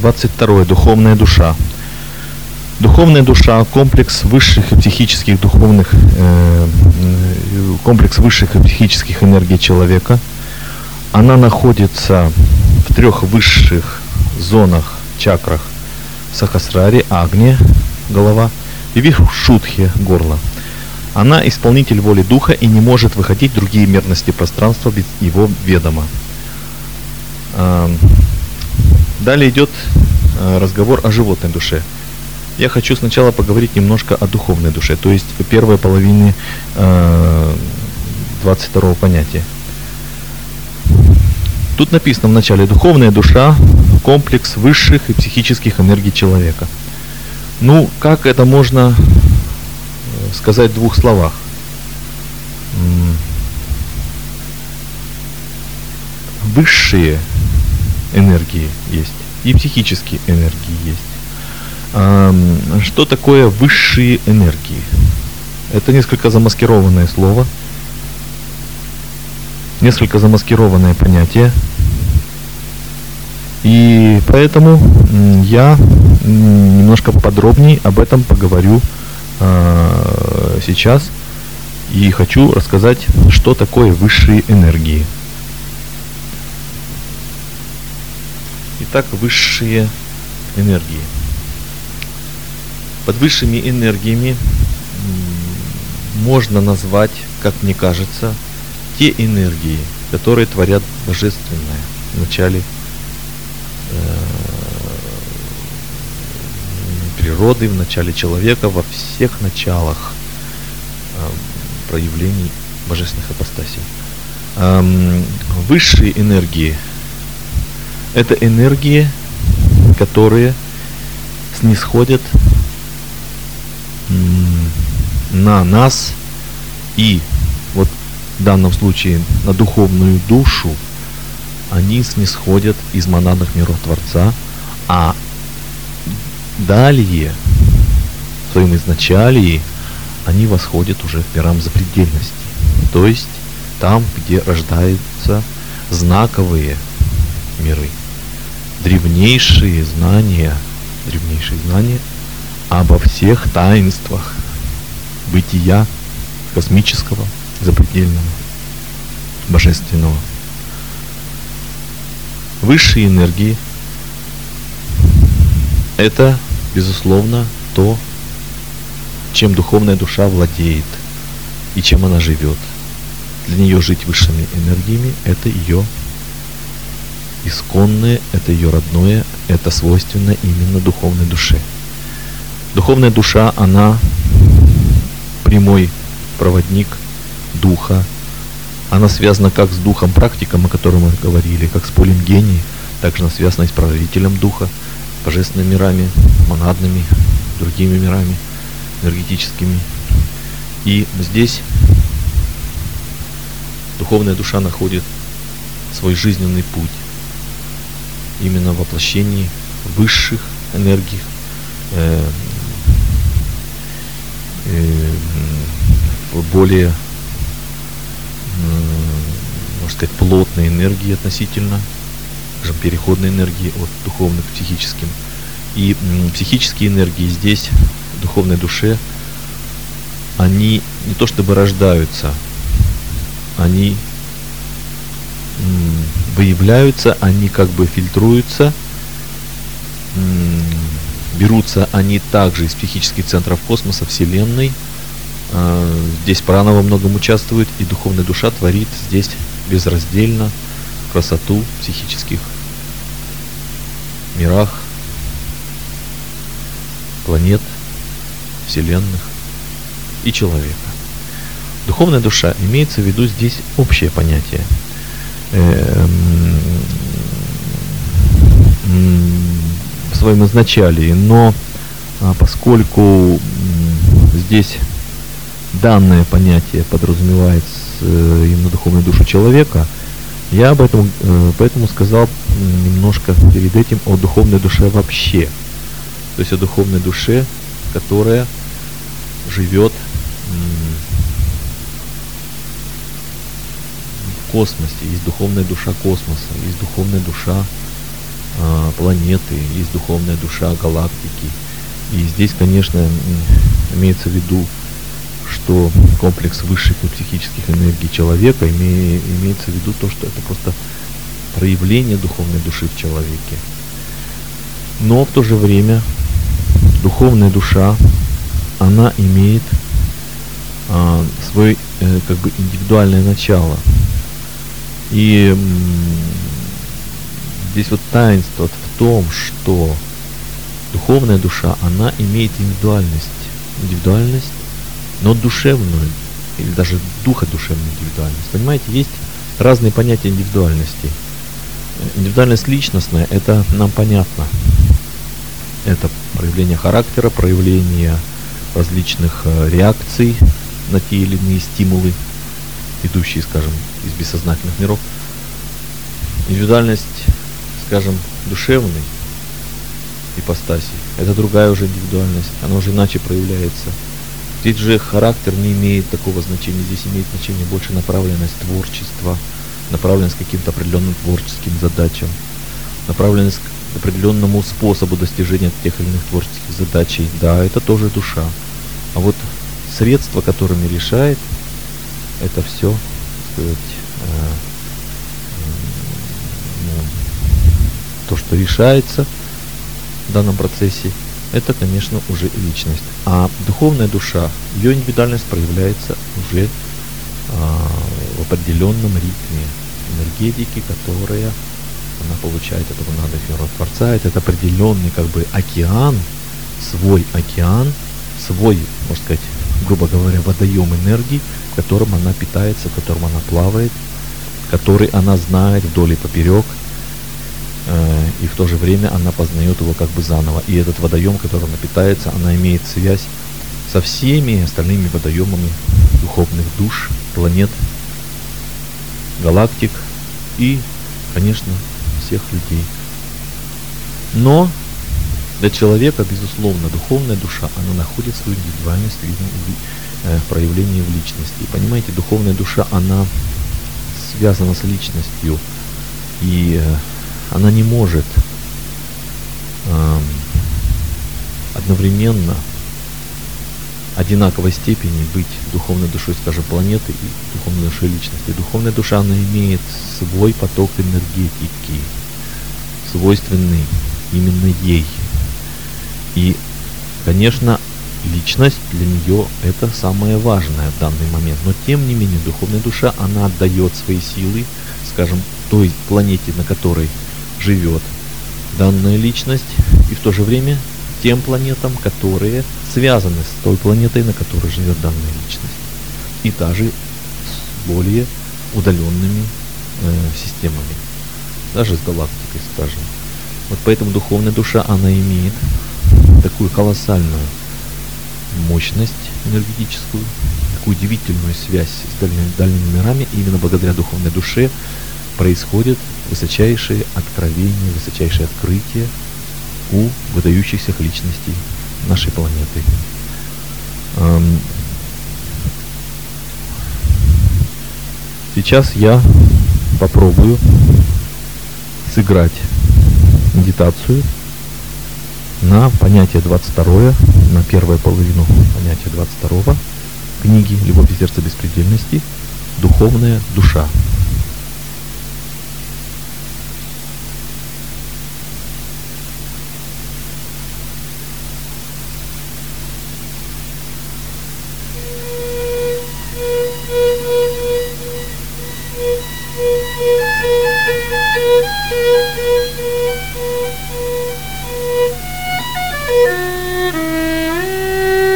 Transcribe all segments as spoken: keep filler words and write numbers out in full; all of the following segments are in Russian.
двадцать второе. Духовная душа. Духовная душа – комплекс высших и психических духовных, э, комплекс высших и психических энергий человека. Она находится в трех высших зонах, чакрах: Сахасраре, Агне, голова, и Вишудхе, горло. Она исполнитель воли духа и не может выходить в другие мерности пространства без его ведома. Далее идет разговор о животной душе. Я хочу сначала поговорить немножко о духовной душе, то есть о первой половине двадцать второго понятия. Тут написано в начале: духовная душа – комплекс высших и психических энергий человека. Ну, как это можно сказать в двух словах? Высшие энергии есть и психические энергии есть. Что такое высшие энергии? Это несколько замаскированное слово, несколько замаскированное понятие. И поэтому я немножко подробнее об этом поговорю э, сейчас. И хочу рассказать, что такое высшие энергии. Итак, высшие энергии. Под высшими энергиями можно назвать, как мне кажется, те энергии, которые творят божественное в начале э, природы, в начале человека, во всех началах э, проявлений божественных апостасий. Э, высшие энергии – это энергии, которые снисходят на нас и вот в данном случае на духовную душу. Они снисходят из монадных миров Творца, а далее в своем изначалии они восходят уже к мирам запредельности, то есть там, где рождаются знаковые миры, древнейшие знания, древнейшие знания обо всех таинствах бытия космического, запредельного, божественного. Высшие энергии – это, безусловно, то, чем духовная душа владеет и чем она живет. Для нее жить высшими энергиями – это ее исконное, это ее родное, это свойственно именно духовной душе. Духовная душа, она прямой проводник духа. Она связана как с духом практиком, о котором мы говорили, как с полем гении, также она связана и с правителем духа, божественными мирами, монадными, другими мирами, энергетическими. И здесь духовная душа находит свой жизненный путь именно в воплощении высших энергий, э, э, более, можно сказать, плотной энергии относительно, скажем, переходной энергии от духовных к психическим. И м, психические энергии здесь, в духовной душе, они не то чтобы рождаются, они м, выявляются, они как бы фильтруются, м, берутся они также из психических центров космоса, Вселенной. А, здесь прана во многом участвует, и духовная душа творит здесь безраздельно красоту в психических мирах, планет, вселенных и человека. Духовная душа имеется в виду здесь общее понятие. В своем изначалии, но поскольку здесь данное понятие подразумевает именно духовную душу человека, я об этом поэтому сказал немножко перед этим о духовной душе вообще, то есть о духовной душе, которая живет в космосе. Есть духовная душа космоса, есть духовная душа а, планеты, есть духовная душа галактики. И здесь, конечно, м, имеется в виду, что комплекс высших и психических энергий человека име, имеется в виду то, что это просто проявление духовной души в человеке. Но в то же время духовная душа, она имеет а, свое э, как бы индивидуальное начало. И м, здесь вот таинство в том, что духовная душа, она имеет индивидуальность, индивидуальность, но душевную, или даже духодушевную индивидуальность. Понимаете, есть разные понятия индивидуальности. Индивидуальность личностная, это нам понятно. Это проявление характера, проявление различных э, реакций на те или иные стимулы, идущие, скажем, из бессознательных миров. Индивидуальность, скажем, душевной ипостаси, это другая уже индивидуальность, она уже иначе проявляется. Здесь же характер не имеет такого значения, здесь имеет значение больше направленность творчества, направленность к каким-то определенным творческим задачам, направленность к определенному способу достижения тех или иных творческих задач. Да, это тоже душа. А вот средства, которыми решает это все, так сказать, э, ну, то, что решается в данном процессе, это, конечно, уже личность. А духовная душа, ее индивидуальность проявляется уже а, в определенном ритме энергетики, которая она получает от Бога Эфира Творца. Это определенный как бы океан, свой океан, свой, можно сказать, грубо говоря, водоем энергии, которым она питается, в котором она плавает, который она знает вдоль и поперек, э, и в то же время она познает его как бы заново. И этот водоем, которым она питается, она имеет связь со всеми остальными водоемами духовных душ, планет, галактик и, конечно, всех людей. Но для человека, безусловно, духовная душа, она находит свою индивидуальность в проявлении в личности. И понимаете, духовная душа, она связана с личностью, и она не может э, одновременно одинаковой степени быть духовной душой, скажем, планеты и духовной душой личности. Духовная душа, она имеет свой поток энергетики, свойственный именно ей. И, конечно, личность для нее это самое важное в данный момент. Но тем не менее, духовная душа, она отдает свои силы, скажем, той планете, на которой живет данная личность, и в то же время тем планетам, которые связаны с той планетой, на которой живет данная личность. И даже с более удаленными э, системами, даже с галактикой, скажем. Вот поэтому духовная душа, она имеет такую колоссальную мощность энергетическую, такую удивительную связь с дальними, дальними мирами. И именно благодаря духовной душе происходят высочайшие откровения, высочайшие открытия у выдающихся личностей нашей планеты. Сейчас я попробую сыграть медитацию на понятие двадцать второе, на первую половину понятия двадцать второго книги «Любовь и сердце беспредельности. Духовная душа».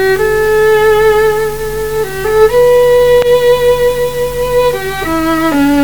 Thank you.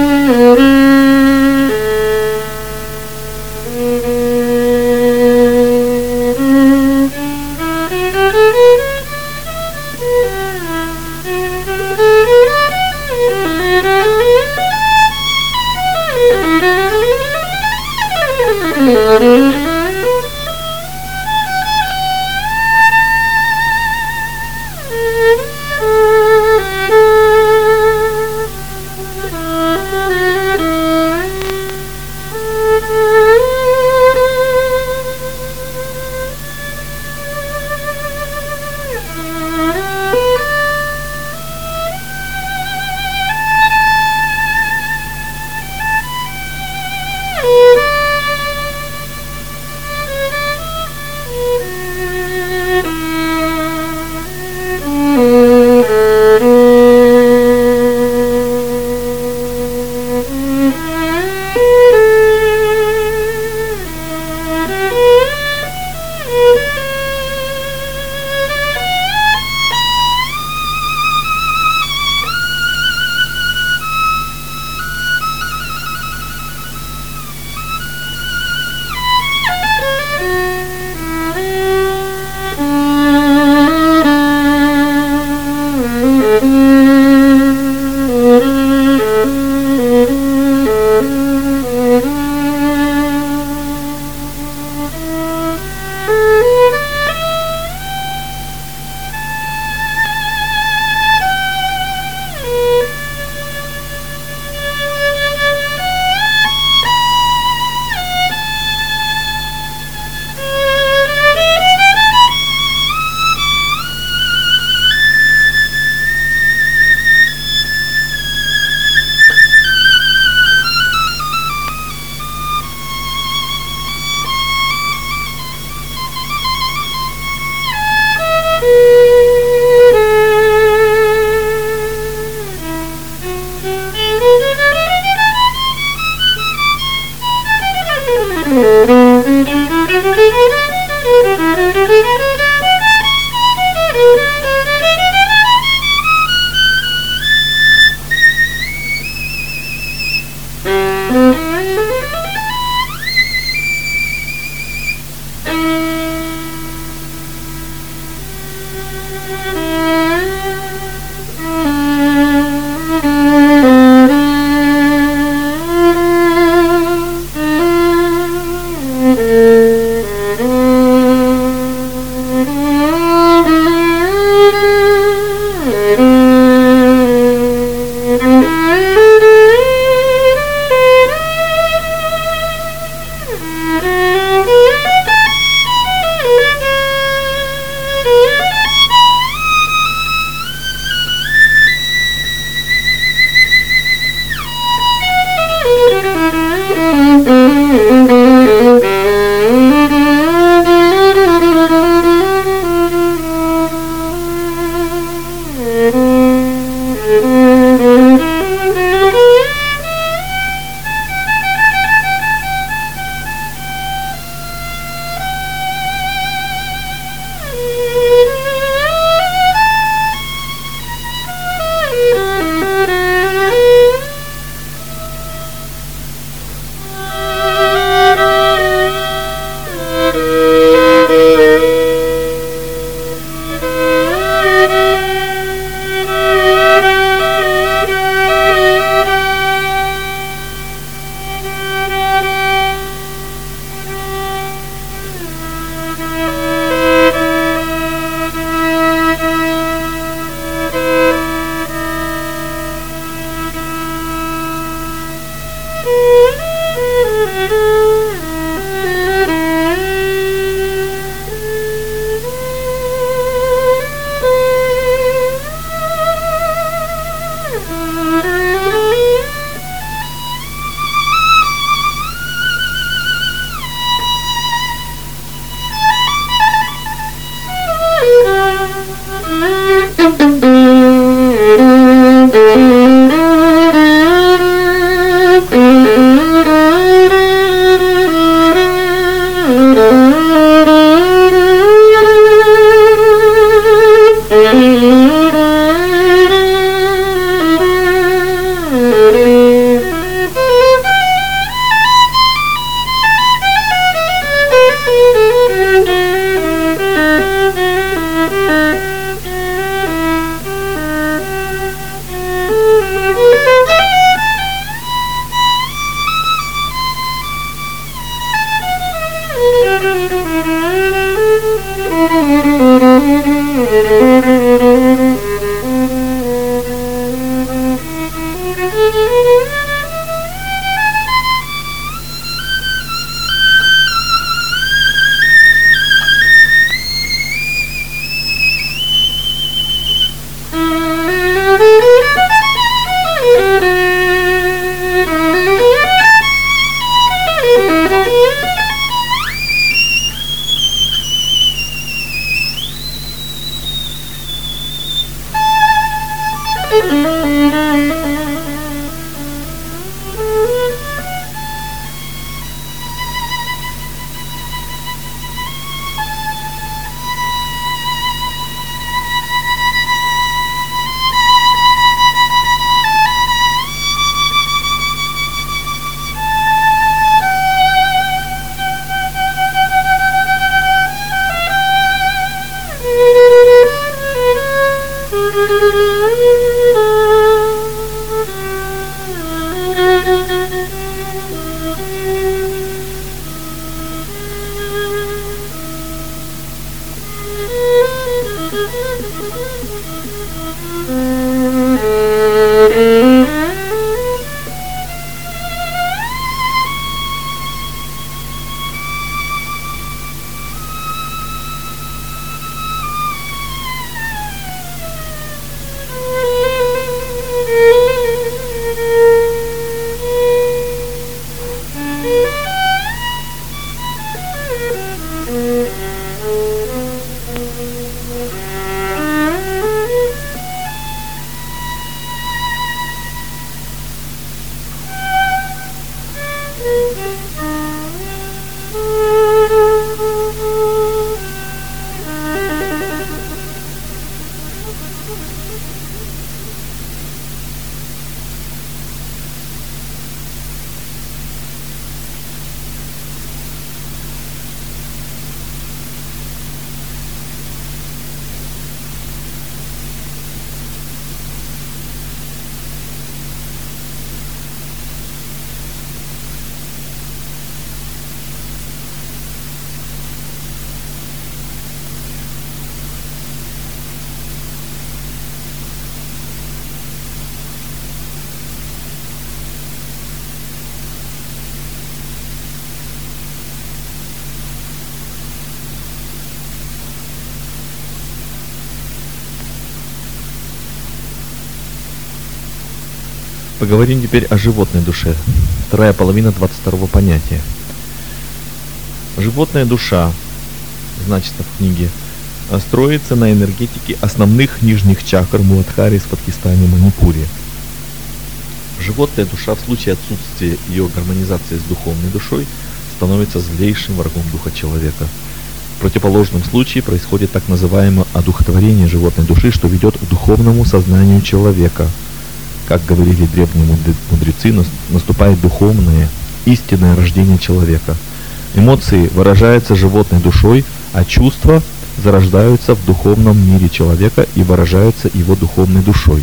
Поговорим теперь о животной душе. Вторая половина двадцать второго понятия. Животная душа, значит, в книге, строится на энергетике основных нижних чакр Муладхари, Свадхистани, Манипури. Животная душа в случае отсутствия ее гармонизации с духовной душой становится злейшим врагом духа человека. В противоположном случае происходит так называемое одухотворение животной души, что ведет к духовному сознанию человека. Как говорили древние мудрецы, наступает духовное, истинное рождение человека. Эмоции выражаются животной душой, а чувства зарождаются в духовном мире человека и выражаются его духовной душой.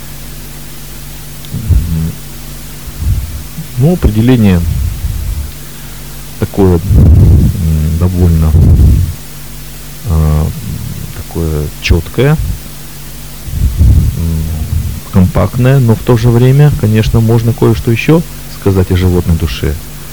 Ну, определение такое довольно э, такое четкое, компактное, но в то же время, конечно, можно кое-что еще сказать о животной душе.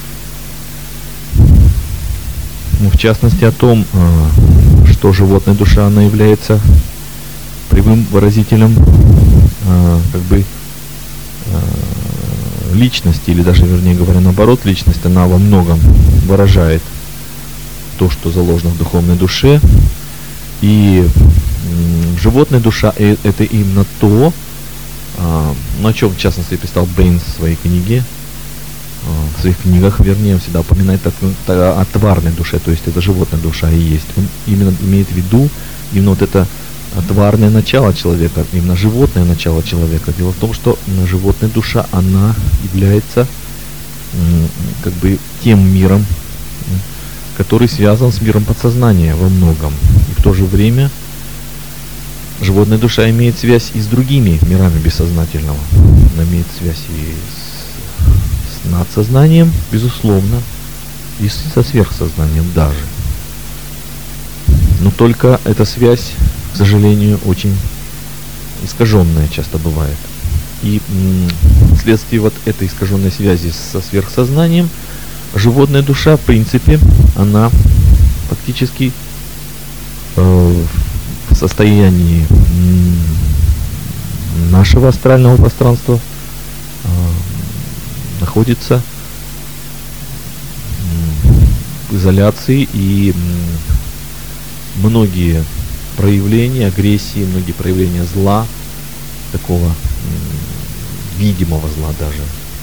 Ну, в частности, о том, э, что животная душа, она является прямым выразителем э, как бы э, личности, или даже, вернее говоря, наоборот, личность, она во многом выражает то, что заложено в духовной душе. И м, животная душа э, это именно то, э, ну, о чем, в частности, писал Бэйнс в своей книге, в своих книгах, вернее, он всегда упоминает о, о тварной душе, то есть это животная душа и есть. Он именно имеет в виду именно вот это тварное начало человека, именно животное начало человека. Дело в том, что животная душа, она является как бы тем миром, который связан с миром подсознания во многом. И в то же время животная душа имеет связь и с другими мирами бессознательного. Она имеет связь и с над сознанием, безусловно, и со сверхсознанием даже. Но только эта связь, к сожалению, очень искаженная часто бывает. И м- вследствие вот этой искаженной связи со сверхсознанием, животная душа, в принципе, она фактически э, в состоянии м- нашего астрального пространства э, находится в изоляции, и многие проявления агрессии, многие проявления зла, такого видимого зла даже,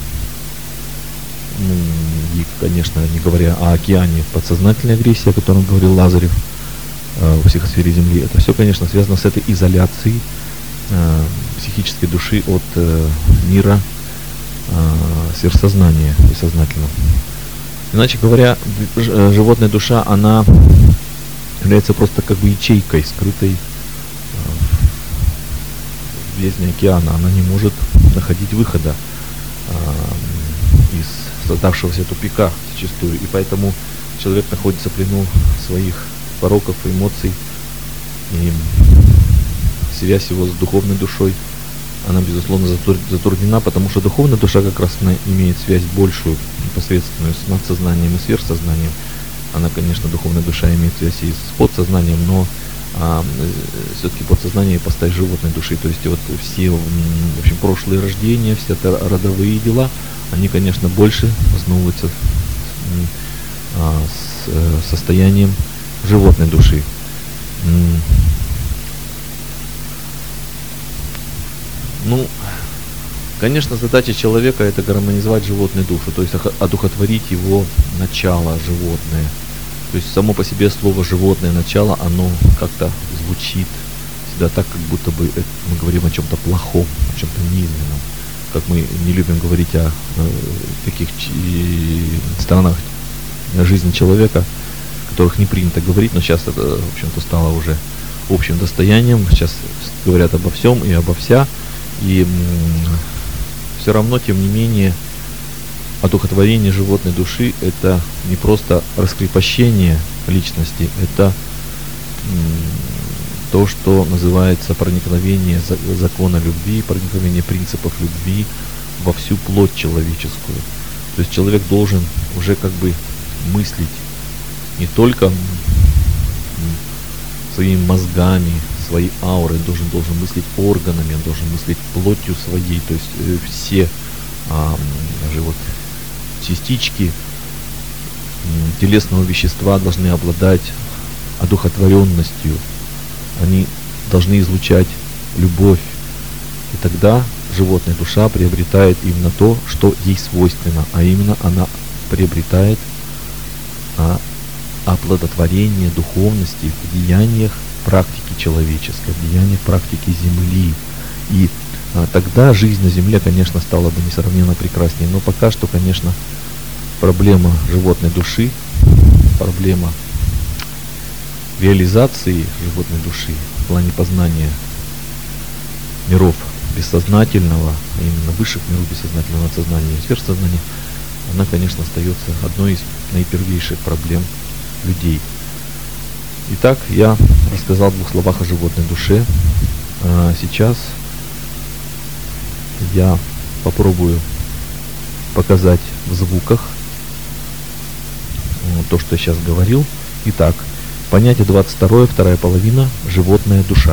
и, конечно, не говоря о океане подсознательной агрессии, о котором говорил Лазарев в психосфере Земли, это все, конечно, связано с этой изоляцией психической души от мира сверхсознания и сознательного. Иначе говоря, животная душа, она является просто как бы ячейкой, скрытой в бездне океана. Она не может находить выхода из создавшегося тупика зачастую. И поэтому человек находится в плену своих пороков, эмоций, и связь его с духовной душой, она, безусловно, затруднена, потому что духовная душа как раз она имеет связь большую, непосредственную с надсознанием и сверхсознанием. Она, конечно, духовная душа имеет связь и с подсознанием, но а, все-таки подсознание ипостась животной души. То есть вот все, в общем, прошлые рождения, все это родовые дела, они, конечно, больше основываются а, с э, состоянием животной души. Ну, конечно, задача человека — это гармонизовать животную душу, то есть одухотворить его начало животное. То есть само по себе слово «животное начало», оно как-то звучит всегда так, как будто бы это, мы говорим о чем-то плохом, о чем-то низменном. Как мы не любим говорить о э, таких ч- сторонах жизни человека, о которых не принято говорить, но сейчас это, в общем-то, стало уже общим достоянием. Сейчас говорят обо всем и обо вся. И м- все равно, тем не менее, одухотворение животной души — это не просто раскрепощение личности, это м- то, что называется проникновение за- закона любви, проникновение принципов любви во всю плоть человеческую. То есть человек должен уже как бы мыслить не только м- своими мозгами, своей аурой, должен, должен мыслить органами, он должен мыслить плотью своей, то есть э, все а, даже вот частички телесного вещества должны обладать одухотворенностью, они должны излучать любовь, и тогда животная душа приобретает именно то, что ей свойственно, а именно она приобретает а, оплодотворение духовности в деяниях практики человеческой, в деяниях практики Земли. И а, тогда жизнь на Земле, конечно, стала бы несравненно прекраснее. Но пока что, конечно, проблема животной души, проблема реализации животной души в плане познания миров бессознательного, а именно высших миров бессознательного сознания и сверхсознания, она, конечно, остается одной из наипервейших проблем людей. Итак, я рассказал в двух словах о животной душе. А сейчас я попробую показать в звуках то, что я сейчас говорил. Итак, понятие двадцать второе, вторая половина, животная душа.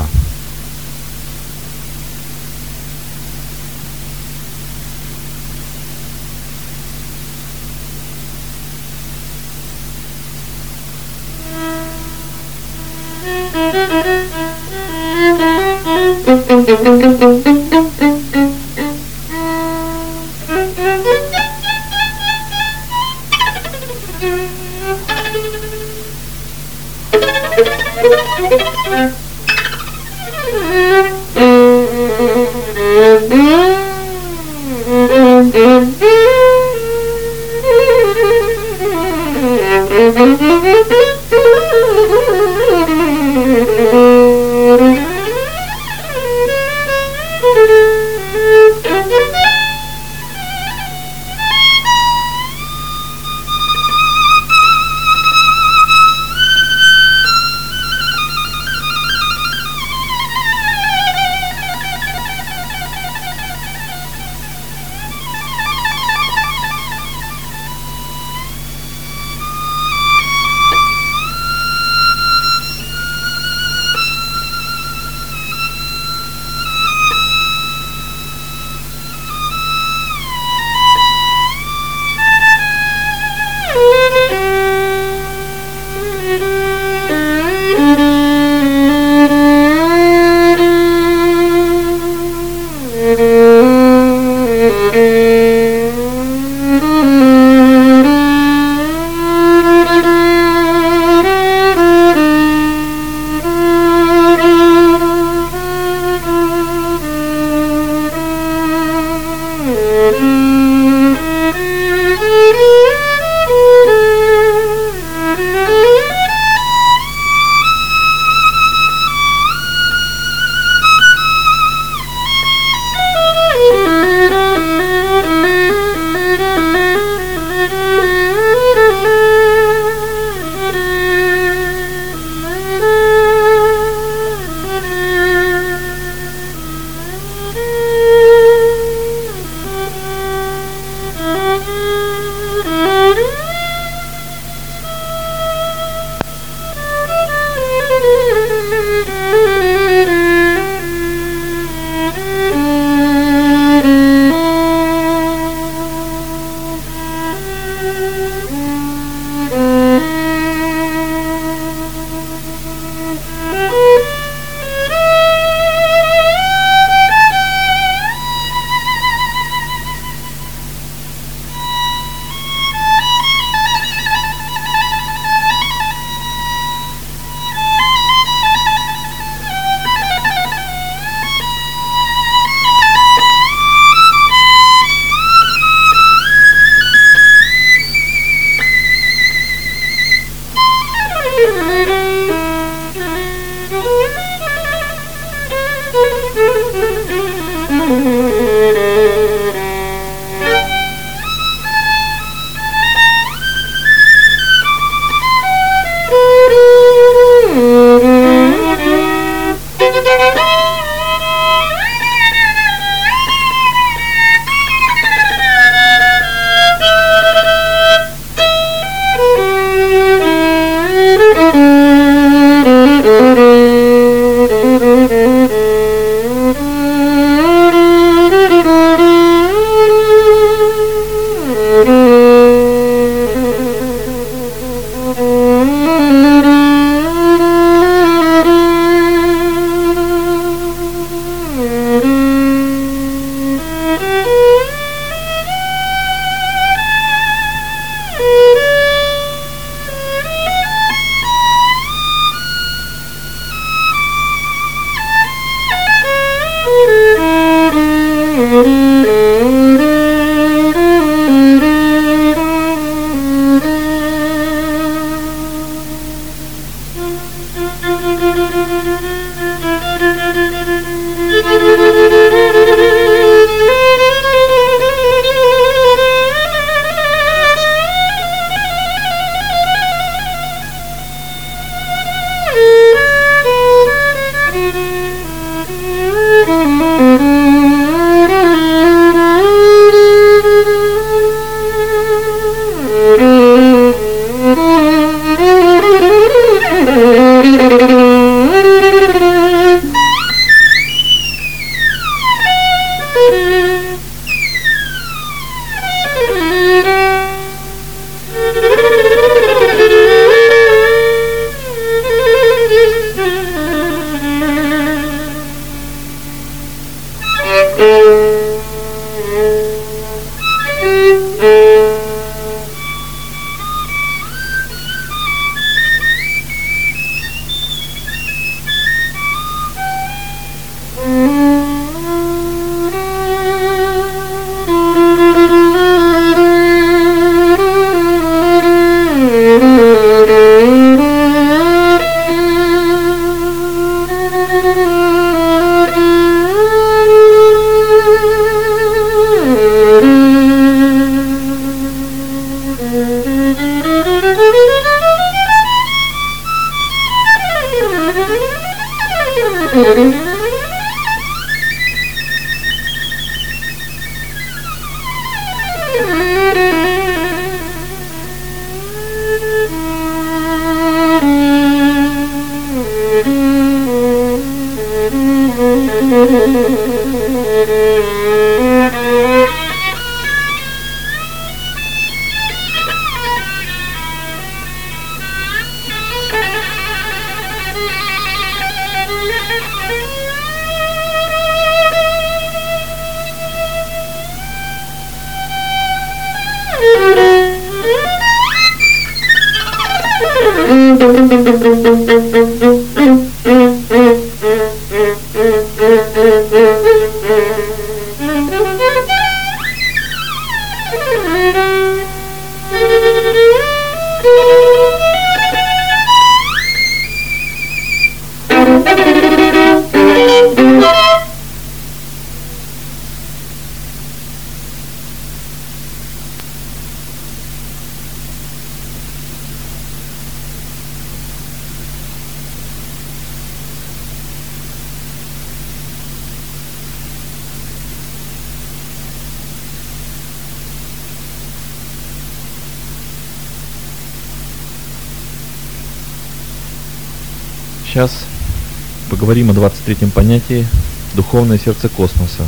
Сейчас поговорим о двадцать третьем понятии «Духовное сердце космоса».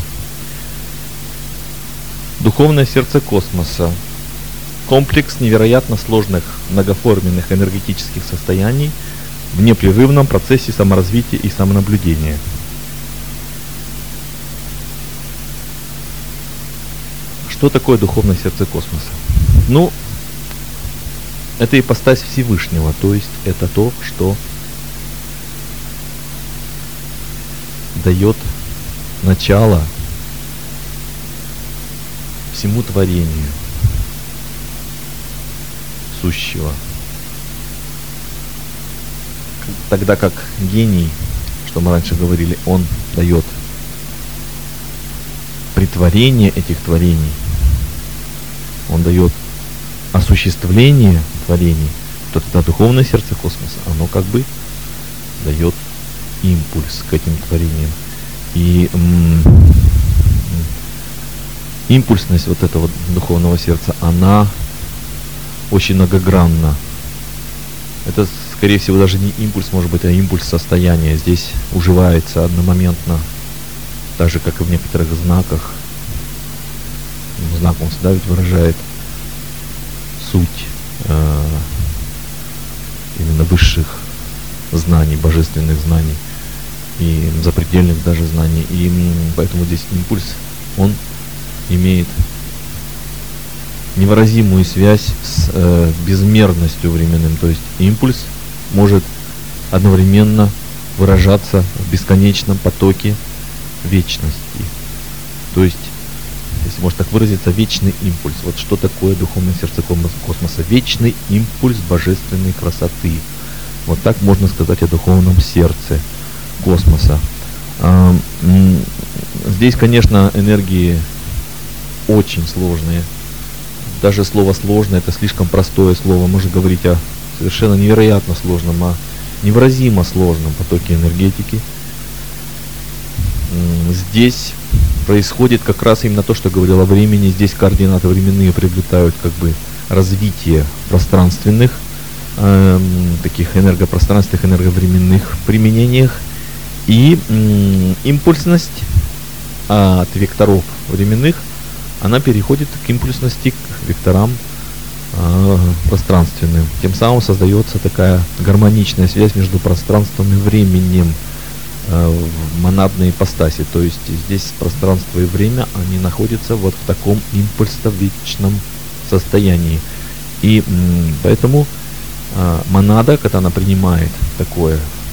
Духовное сердце космоса – комплекс невероятно сложных многоформенных энергетических состояний в непрерывном процессе саморазвития и самонаблюдения. Что такое духовное сердце космоса? Ну, это ипостась Всевышнего, то есть это то, что дает начало всему творению сущего. Тогда как гений, что мы раньше говорили, он дает претворение этих творений, он дает осуществление творений, то тогда духовное сердце космоса, оно как бы дает импульс к этим творениям. И м- импульсность вот этого духовного сердца, она очень многогранна. Это, скорее всего, даже не импульс, может быть, а импульс состояния. Здесь уживается одномоментно, так же, как и в некоторых знаках. Знак, он всегда ведь выражает суть э, именно высших знаний, божественных знаний и запредельных даже знаний. И поэтому здесь импульс, он имеет невыразимую связь с э, безмерностью временным. То есть импульс может одновременно выражаться в бесконечном потоке вечности. То есть если можно так выразиться, вечный импульс. Вот что такое духовное сердце космоса? Вечный импульс божественной красоты. Вот так можно сказать о духовном сердце космоса. Здесь, конечно, энергии очень сложные. Даже слово «сложное» — это слишком простое слово. Можно говорить о совершенно невероятно сложном, о невыразимо сложном потоке энергетики. Здесь происходит как раз именно то, что говорил о времени. Здесь координаты временные приобретают как бы развитие пространственных, э, таких энергопространственных, энерговременных применениях. И э, импульсность от векторов временных, она переходит к импульсности, к векторам э, пространственным. Тем самым создается такая гармоничная связь между пространством и временем э, в монадной ипостаси. То есть здесь пространство и время, они находятся вот в таком импульсовичном состоянии. И м, поэтому э, монада, когда она принимает такое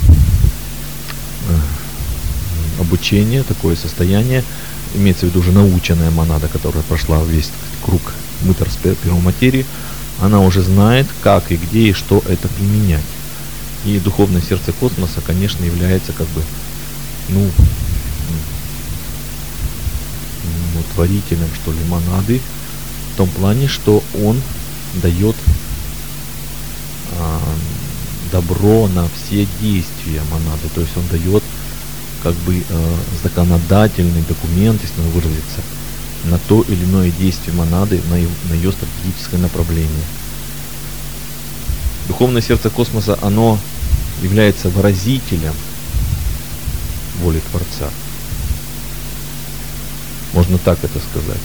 э, обучение, такое состояние, имеется в виду уже наученная монада, которая прошла весь круг мытарства первой материи, она уже знает, как и где и что это применять. И духовное сердце космоса, конечно, является как бы, ну, ну творителем, что ли, монады, в том плане, что он дает а, добро на все действия монады, то есть он дает как бы э, законодательный документ, если можно выразиться, на то или иное действие монады, на, ее, на ее стратегическое направление. Духовное сердце космоса, оно является выразителем воли Творца. Можно так это сказать.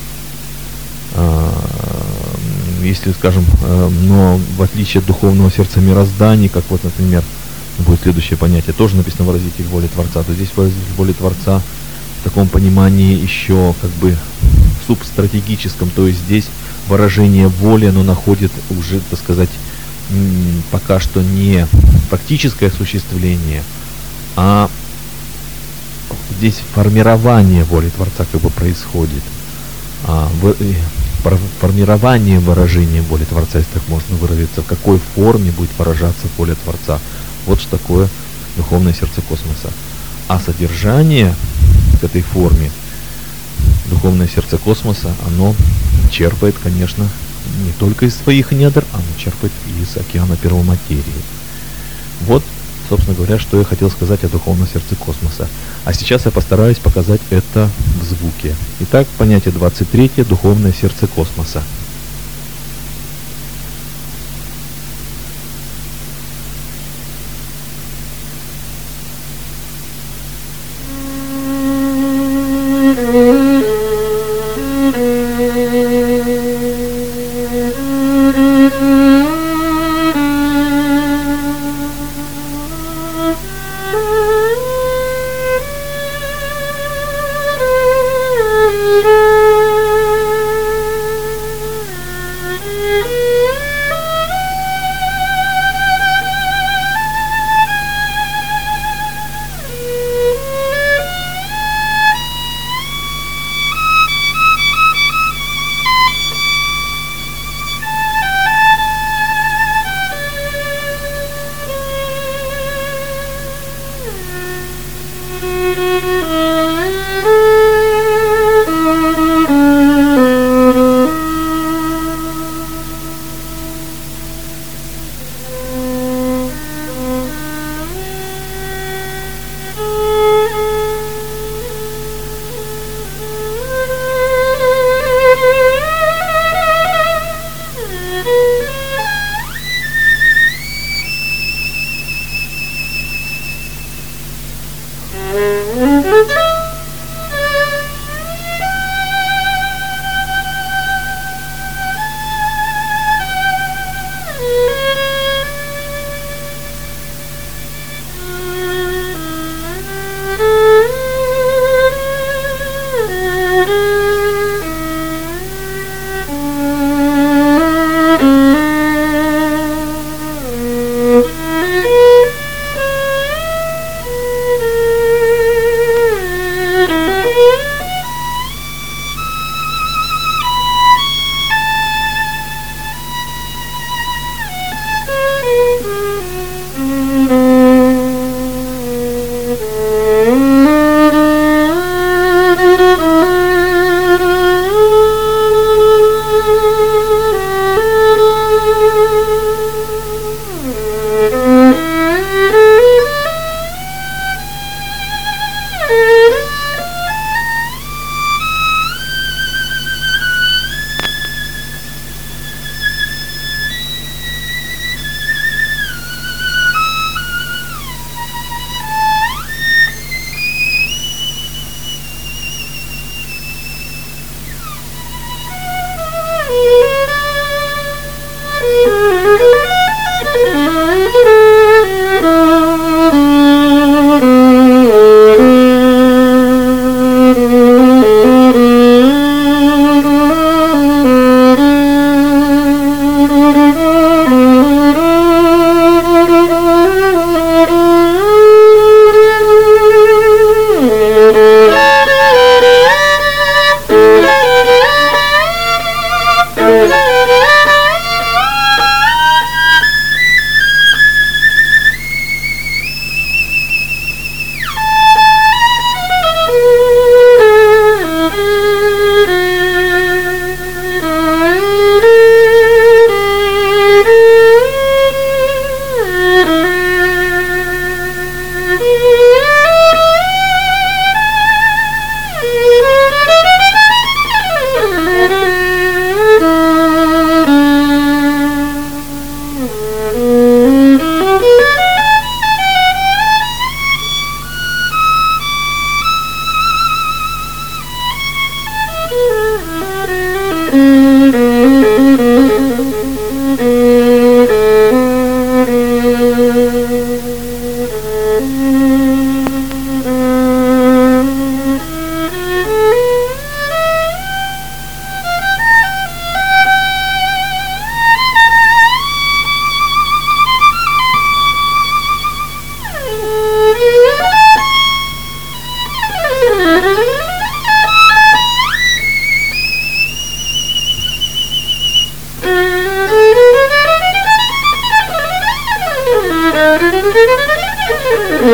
А, если, скажем, э, но в отличие от духовного сердца мироздания, как вот, например, будет следующее понятие, тоже написано выразитель воли Творца, то здесь выразитель воли Творца в таком понимании еще как бы субстратегическом, то есть здесь выражение воли, оно находит уже, так сказать, пока что не фактическое осуществление, а здесь формирование воли Творца как бы происходит. А, в, формирование выражения воли Творца, если так можно выразиться, в какой форме будет выражаться воля Творца. Вот что такое духовное сердце космоса. А содержание к этой форме, духовное сердце космоса, оно черпает, конечно, не только из своих недр, оно черпает и из океана первоматерии. Вот, собственно говоря, что я хотел сказать о духовном сердце космоса. А сейчас я постараюсь показать это в звуке. Итак, понятие двадцать три. Духовное сердце космоса.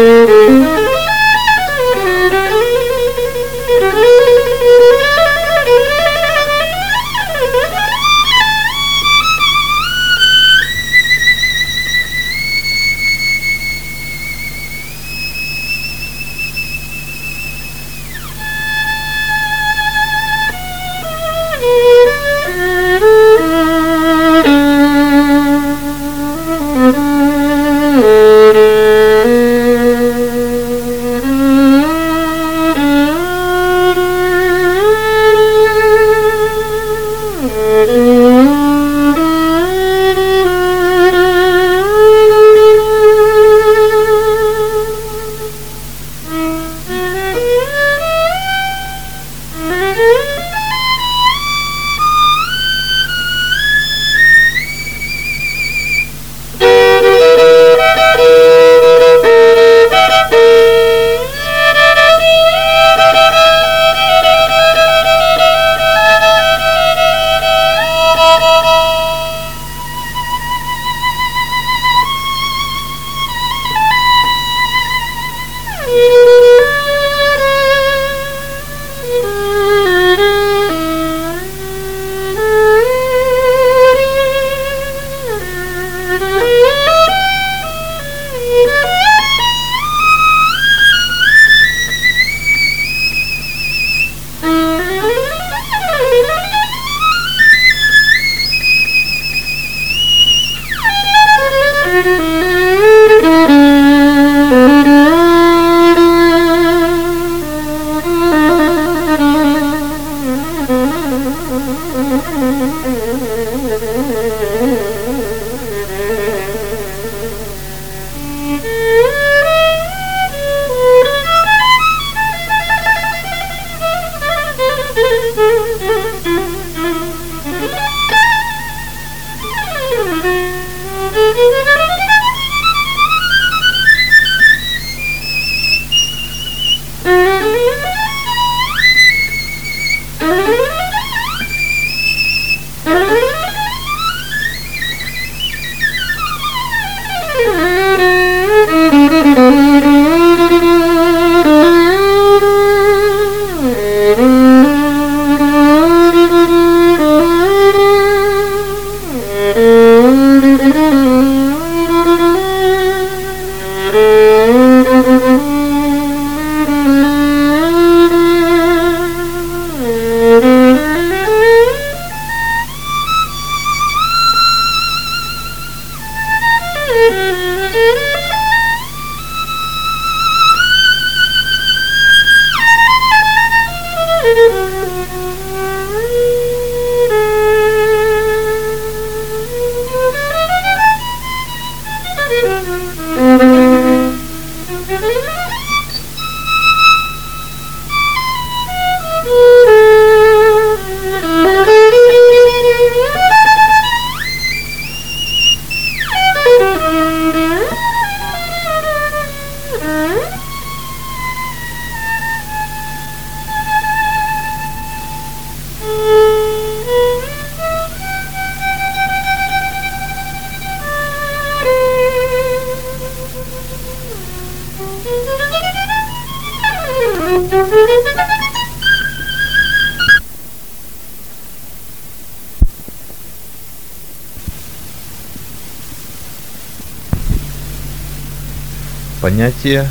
Понятие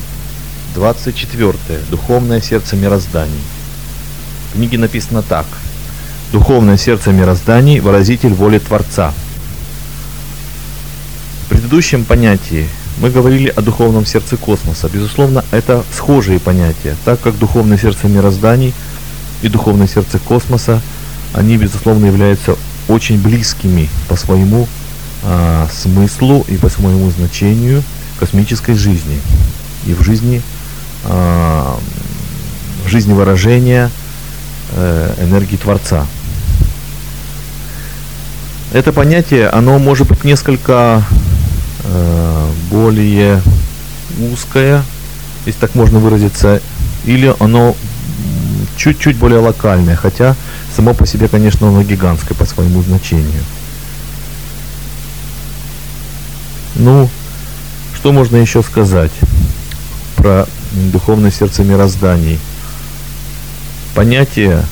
двадцать четвёртое. Духовное сердце мирозданий. В книге написано так. Духовное сердце мирозданий – выразитель воли Творца. В предыдущем понятии мы говорили о духовном сердце космоса. Безусловно, это схожие понятия, так как духовное сердце мирозданий и духовное сердце космоса, они, безусловно, являются очень близкими по своему а, смыслу и по своему значению космической жизни и в жизни, э, в жизни выражения э, энергии Творца. Это понятие, оно может быть несколько э, более узкое, если так можно выразиться, или оно чуть-чуть более локальное, хотя само по себе, конечно, оно гигантское по своему значению. Ну, что можно еще сказать? про духовное сердце мирозданий. Понятие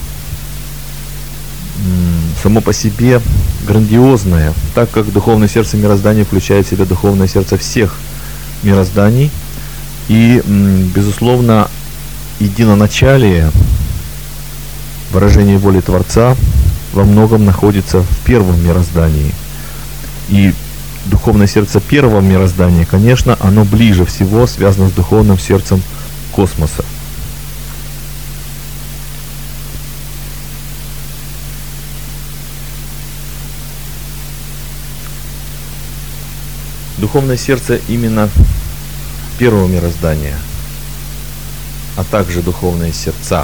само по себе грандиозное, так как духовное сердце мироздания включает в себя духовное сердце всех мирозданий. И, безусловно, единоначалие, выражение воли Творца во многом находится в первом мироздании. И духовное сердце первого мироздания, конечно, оно ближе всего связано с духовным сердцем космоса. Духовное сердце именно первого мироздания, а также духовные сердца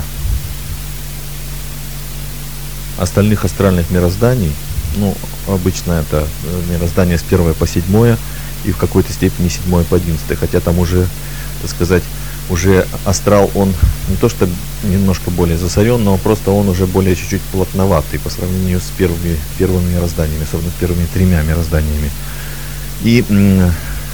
остальных астральных мирозданий, ну, обычно это мироздание с первого по седьмое и в какой-то степени седьмое по одиннадцатое, хотя там уже, так сказать, уже астрал, он не то что немножко более засорен, но просто он уже более чуть-чуть плотноватый по сравнению с первыми, первыми мирозданиями, особенно с первыми тремя мирозданиями. И м-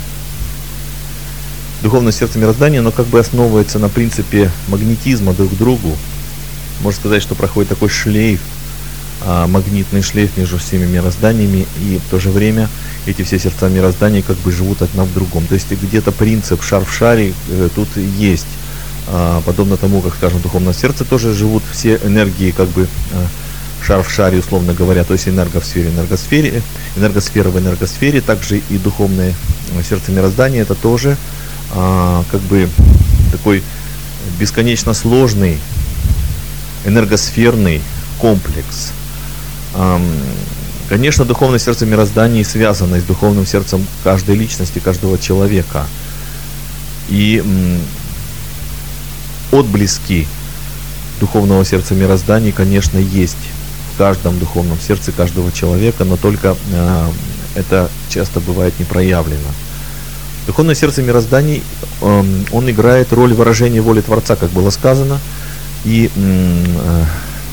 духовное сердце мироздания, оно как бы основывается на принципе магнетизма друг к другу. Можно сказать, что проходит такой шлейф, а, магнитный шлейф между всеми мирозданиями, и в то же время эти все сердца мирозданий как бы живут одна в другом. То есть где-то принцип шар в шаре э, тут есть. А, подобно тому, как, скажем, в духовном сердце тоже живут все энергии как бы э, шар в шаре, условно говоря, то есть энерго в сфере, энергосфере, энергосфера в энергосфере, также и духовное сердце мироздания, это тоже а, как бы такой бесконечно сложный энергосферный комплекс. А, конечно, духовное сердце мироздания связано с духовным сердцем каждой личности, каждого человека. И м, отблески духовного сердца мирозданий, конечно, есть в каждом духовном сердце каждого человека, но только э, это часто бывает не проявлено. Духовное сердце мирозданий, э, он играет роль выражения воли Творца, как было сказано, и, э,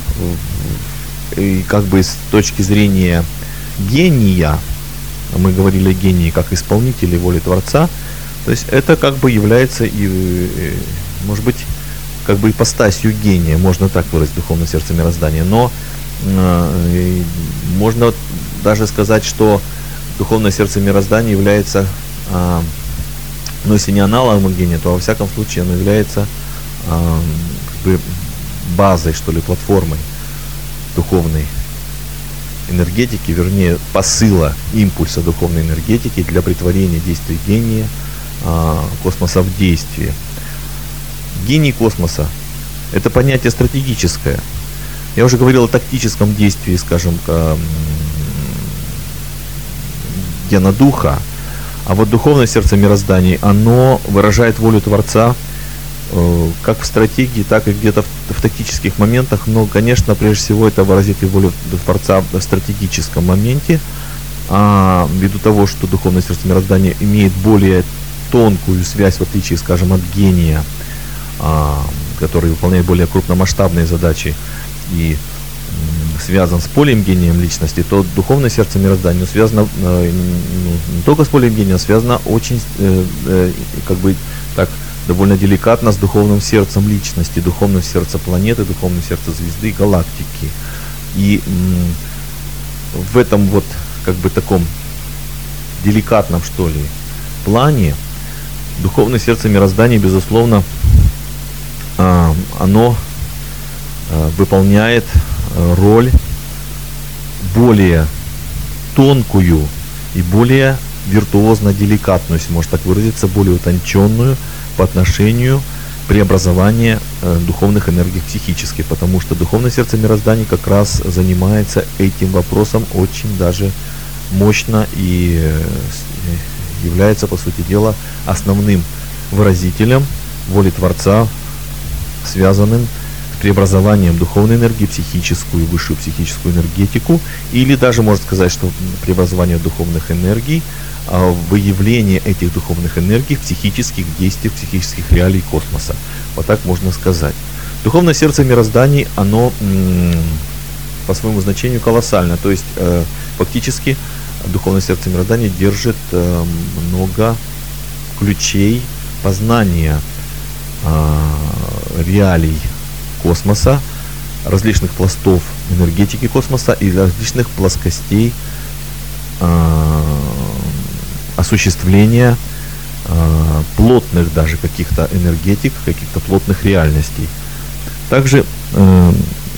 и как бы с точки зрения гения, мы говорили о гении как исполнителе воли Творца, то есть это как бы является и, может быть, как бы ипостасью гения, можно так выразить духовное сердце мироздания, но э, можно даже сказать, что духовное сердце мироздания является, э, ну если не аналогом гения, то во всяком случае оно является э, как бы базой, что ли, платформой духовной энергетики, вернее посыла, импульса духовной энергетики для претворения действий гения э, космоса в действие. Гений космоса – это понятие стратегическое. Я уже говорил о тактическом действии, скажем, гена духа, а вот духовное сердце мирозданий, оно выражает волю Творца э, как в стратегии, так и где-то в, в тактических моментах, но, конечно, прежде всего это выразит и волю Творца в стратегическом моменте, а ввиду того, что духовное сердце мироздания имеет более тонкую связь, в отличие, скажем, от гения, который выполняет более крупномасштабные задачи и связан с полем гением личности, то духовное сердце мироздания связано не только с полем гения, а связано очень как бы так довольно деликатно с духовным сердцем личности, духовным сердцем планеты, духовным сердцем звезды, галактики. И в этом вот как бы таком деликатном, что ли, плане духовное сердце мироздания, безусловно, оно выполняет роль более тонкую и более виртуозно-деликатную, если можно так выразиться, более утонченную по отношению преобразования духовных энергий психических, потому что духовное сердце мироздания как раз занимается этим вопросом очень даже мощно и является, по сути дела, основным выразителем воли Творца, связанным с преобразованием духовной энергии в психическую, высшую психическую энергетику, или даже можно сказать, что преобразование духовных энергий, выявление этих духовных энергий в психических действиях, психических реалий космоса. Вот так можно сказать. Духовное сердце мирозданий, оно м- по своему значению колоссально, то есть э, фактически духовное сердце мироздания держит э, много ключей познания реалий космоса, различных пластов энергетики космоса и различных плоскостей осуществления плотных даже каких-то энергетик, каких-то плотных реальностей. Также э,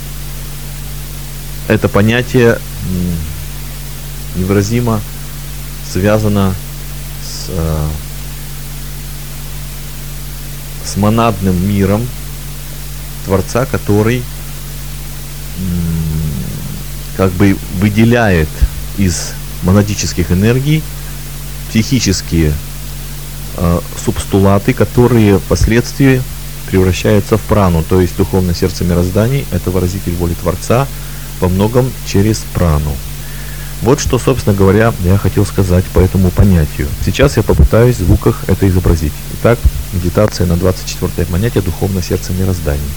это понятие э, невыразимо связано с, э, с монадным миром Творца, который э, как бы выделяет из монадических энергий психические э, субстулаты, которые впоследствии превращается в прану, то есть духовное сердце мирозданий — это выразитель воли Творца, во многом через прану. Вот что, собственно говоря, я хотел сказать по этому понятию. Сейчас я попытаюсь в звуках это изобразить. Итак, медитация на двадцать четвёртое понятие духовное сердце мирозданий.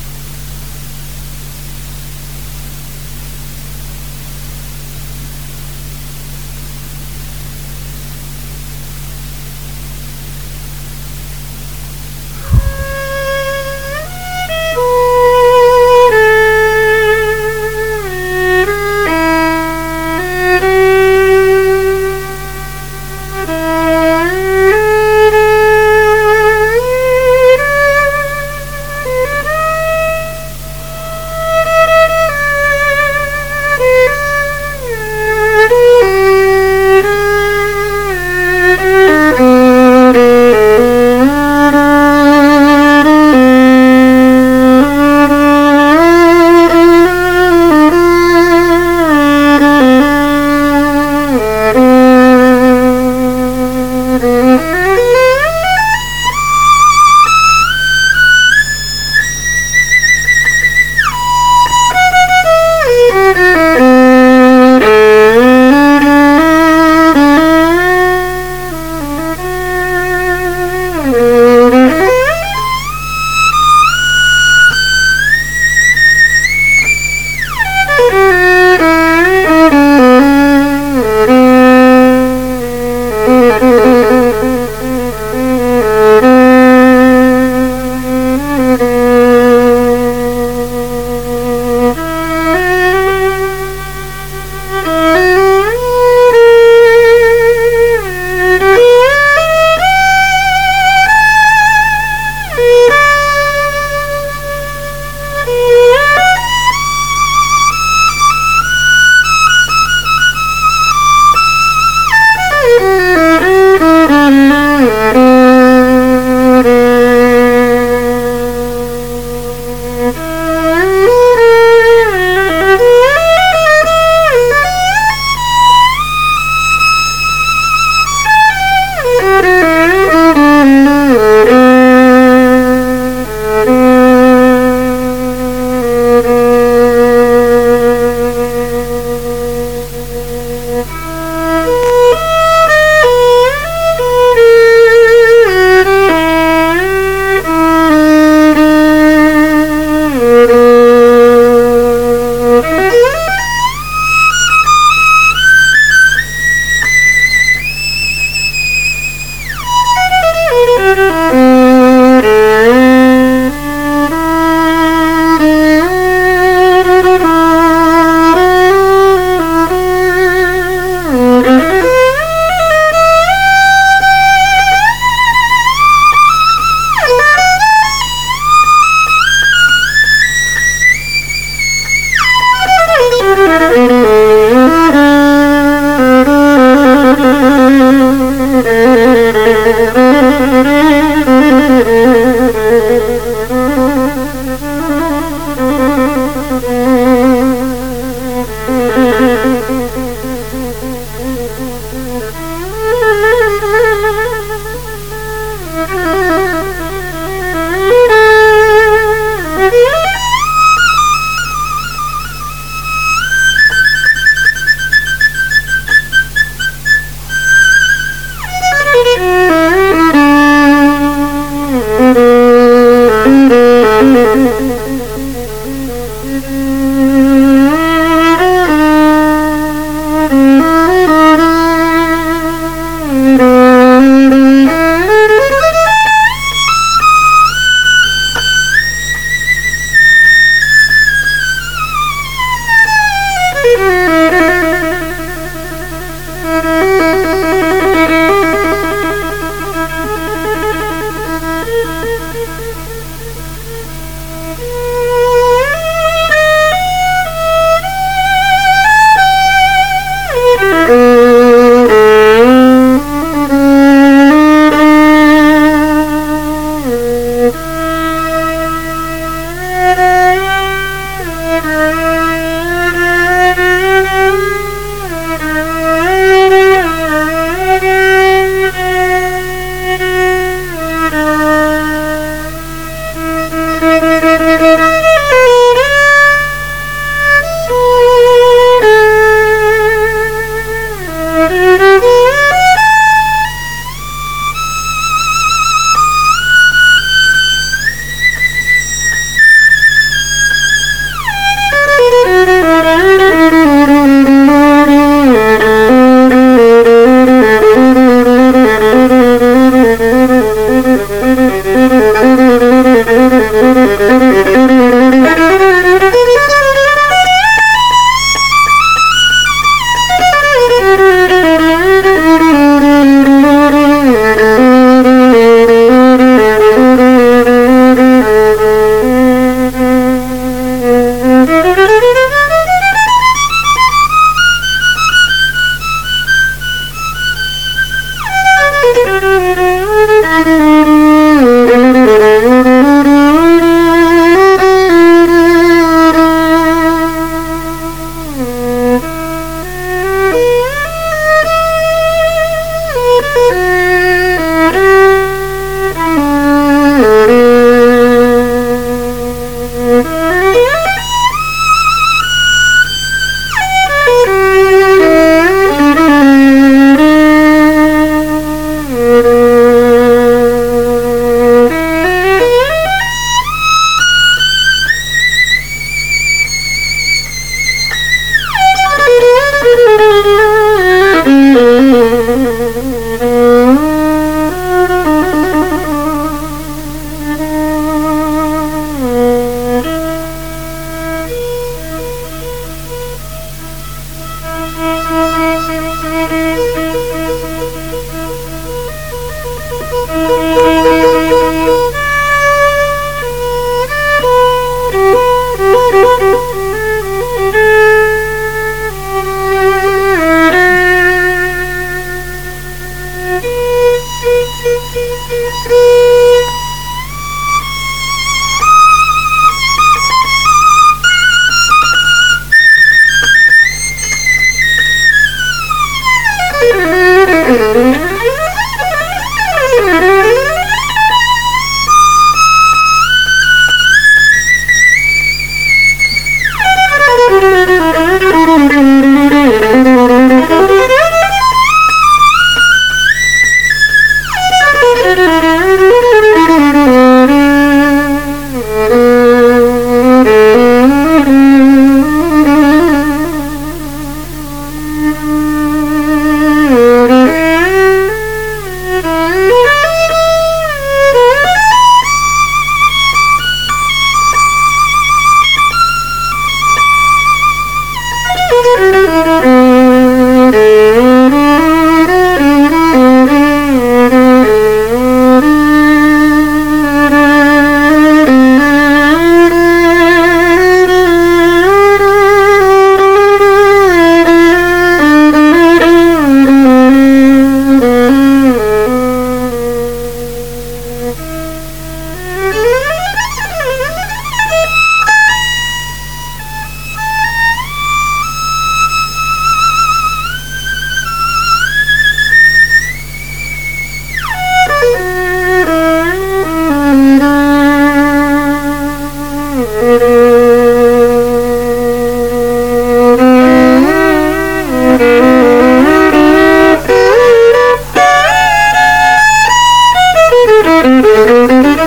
Thank you.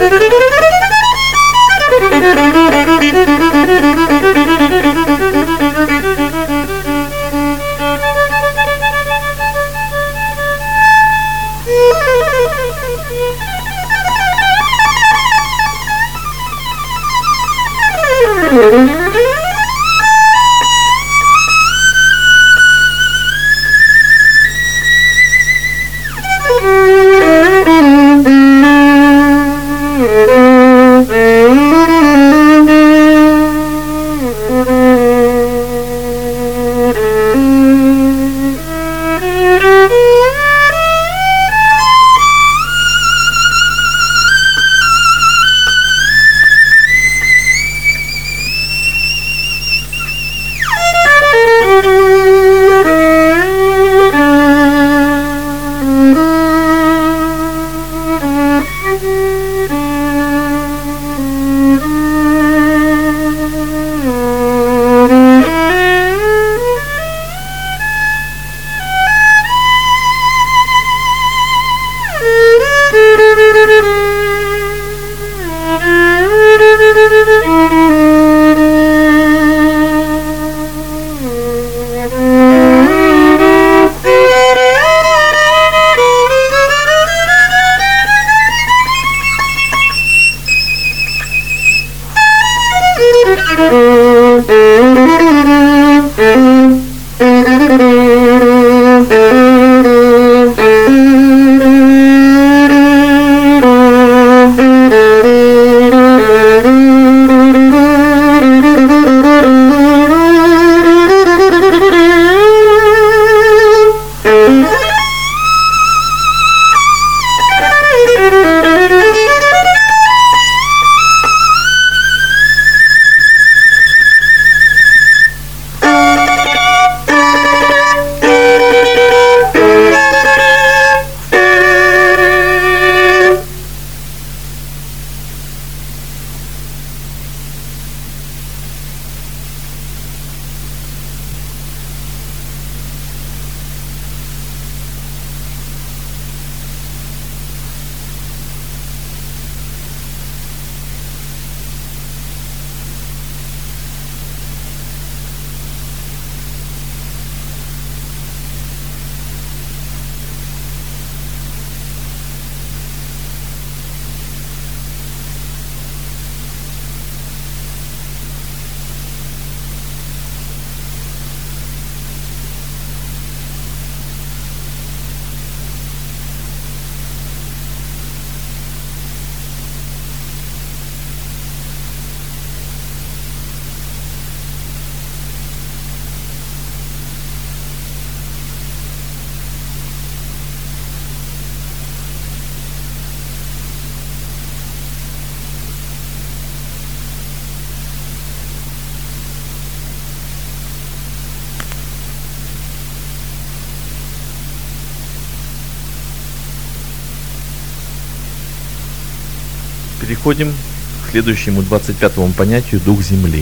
Переходим к следующему двадцать пятому понятию дух Земли.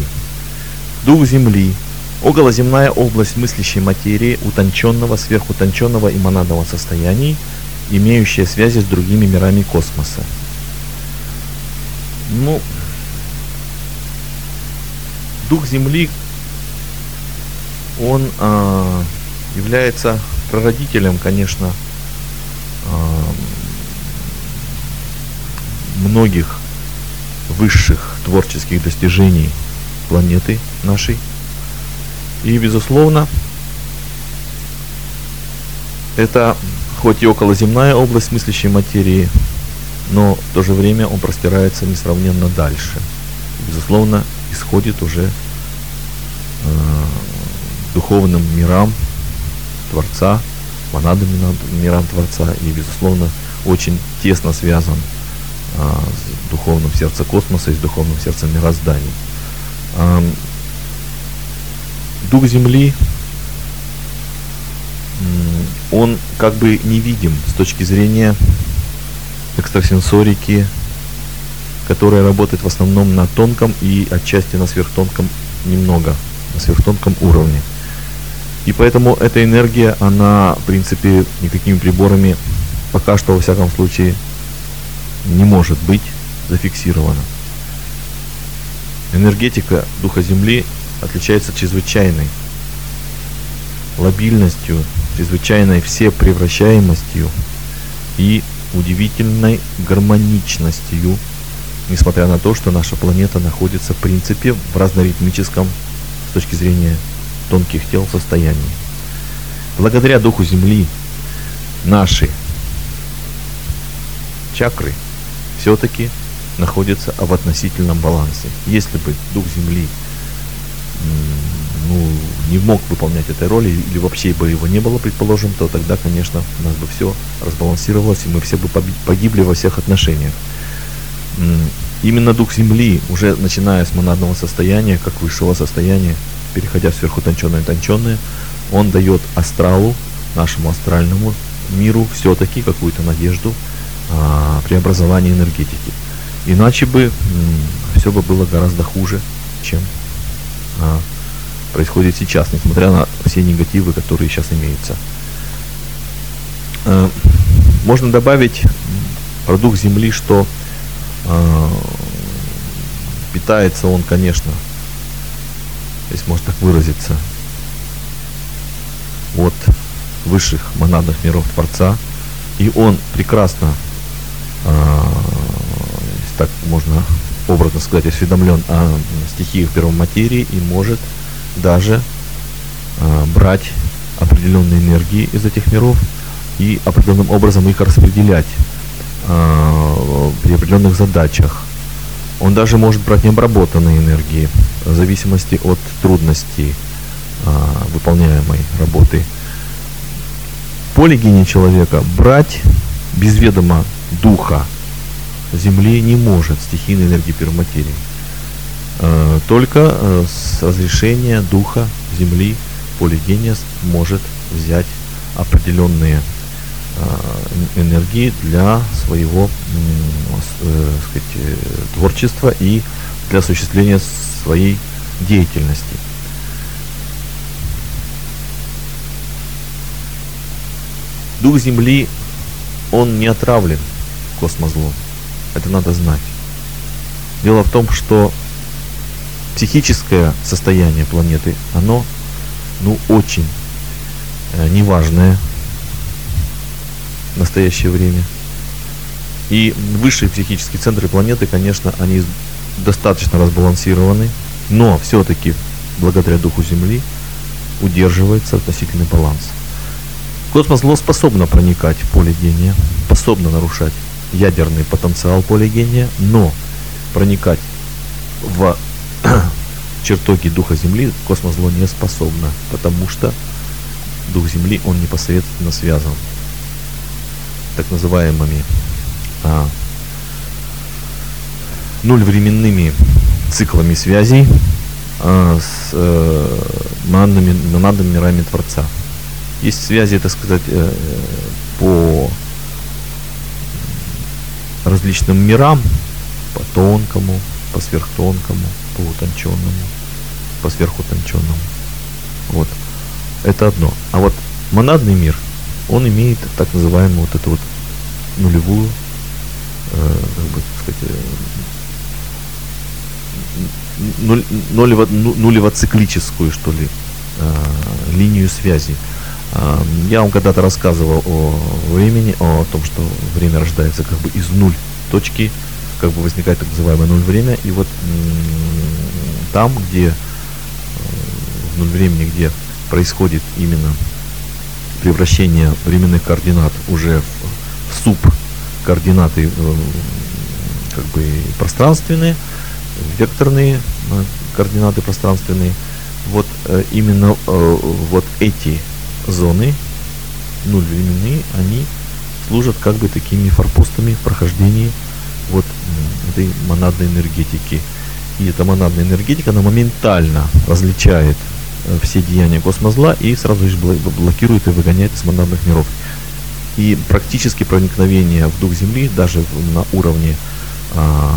Дух Земли – околоземная область мыслящей материи, утонченного, сверхутонченного и монадного состояний, имеющая связи с другими мирами космоса. Ну, дух Земли, он а, является прародителем, конечно, а, многих высших творческих достижений планеты нашей. И, безусловно, это хоть и околоземная область мыслящей материи, но в то же время он простирается несравненно дальше. Безусловно, исходит уже э, духовным мирам Творца, монадным мирам Творца, и, безусловно, очень тесно связан э, с духовным сердцем космоса и с духовным сердцем мирозданий. Э, дух Земли, э, он как бы невидим с точки зрения экстрасенсорики, которая работает в основном на тонком и отчасти на сверхтонком немного, на сверхтонком уровне. И поэтому эта энергия, она, в принципе, никакими приборами пока что, во всяком случае, не может быть зафиксировано. Энергетика Духа Земли отличается чрезвычайной лобильностью, чрезвычайной всепревращаемостью и удивительной гармоничностью, несмотря на то, что наша планета находится в принципе в разноритмическом с точки зрения тонких тел состоянии. Благодаря Духу Земли наши чакры все-таки находятся в относительном балансе. Если бы Дух Земли ну, не мог выполнять этой роли, или вообще бы его не было, предположим, то тогда, конечно, у нас бы все разбалансировалось, и мы все бы погибли во всех отношениях. Именно Дух Земли, уже начиная с монадного состояния, как высшего состояния, переходя в сверхутонченное и тонченное, он дает астралу, нашему астральному миру, все-таки какую-то надежду а, преобразования энергетики. Иначе бы м, все бы было гораздо хуже, чем а, происходит сейчас, несмотря на все негативы, которые сейчас имеются. А, можно добавить про Дух Земли, что а, питается он, конечно, если можно так выразиться, от высших монадных миров Творца, и он прекрасно, а, если так можно образно сказать, осведомлен о стихиях первоматерии и может даже а, брать определенные энергии из этих миров и определенным образом их распределять а, при определенных задачах. Он даже может брать необработанные энергии в зависимости от трудностей а, выполняемой работы. Поле гения человека брать без ведома духа Земли не может, стихийной энергии первоматерии. А, только а, с разрешения духа Земли поле гения может взять определенные энергии для своего э, сказать, творчества и для осуществления своей деятельности. Дух Земли, он не отравлен космозлом. Это надо знать. Дело в том, что психическое состояние планеты, оно ну, очень э, неважное в настоящее время. И высшие психические центры планеты, конечно, они достаточно разбалансированы, но все-таки благодаря Духу Земли удерживается относительный баланс. Космос-зло способно проникать в поле гения, способно нарушать ядерный потенциал поля гения, но проникать в чертоги Духа Земли космос-зло не способно, потому что Дух Земли, он непосредственно связан так называемыми а, нульвременными циклами связей а, с э, монадными, монадными мирами Творца. Есть связи, так сказать, э, по различным мирам, по тонкому, по сверхтонкому, по утонченному, по сверхутонченному. Вот. Это одно. А вот монадный мир, он имеет так называемую вот эту вот нулевую, э, как бы сказать, э, нуль, нулево, нулево-циклическую, что ли, э, линию связи. Э, я вам когда-то рассказывал о времени, о том, что время рождается как бы из нуль точки, как бы возникает так называемое нуль время, и вот м- там, где э, в нуль времени, где происходит именно превращение временных координат уже в, в субкоординаты э, как бы пространственные, векторные э, координаты пространственные. Вот э, именно э, вот эти зоны нуль временные, они служат как бы такими форпостами в прохождении вот э, этой монадной энергетики. И эта монадная энергетика, она моментально различает все деяния космозла и сразу же блокирует и выгоняет из монадных миров. И практически проникновение в Дух Земли даже на уровне а,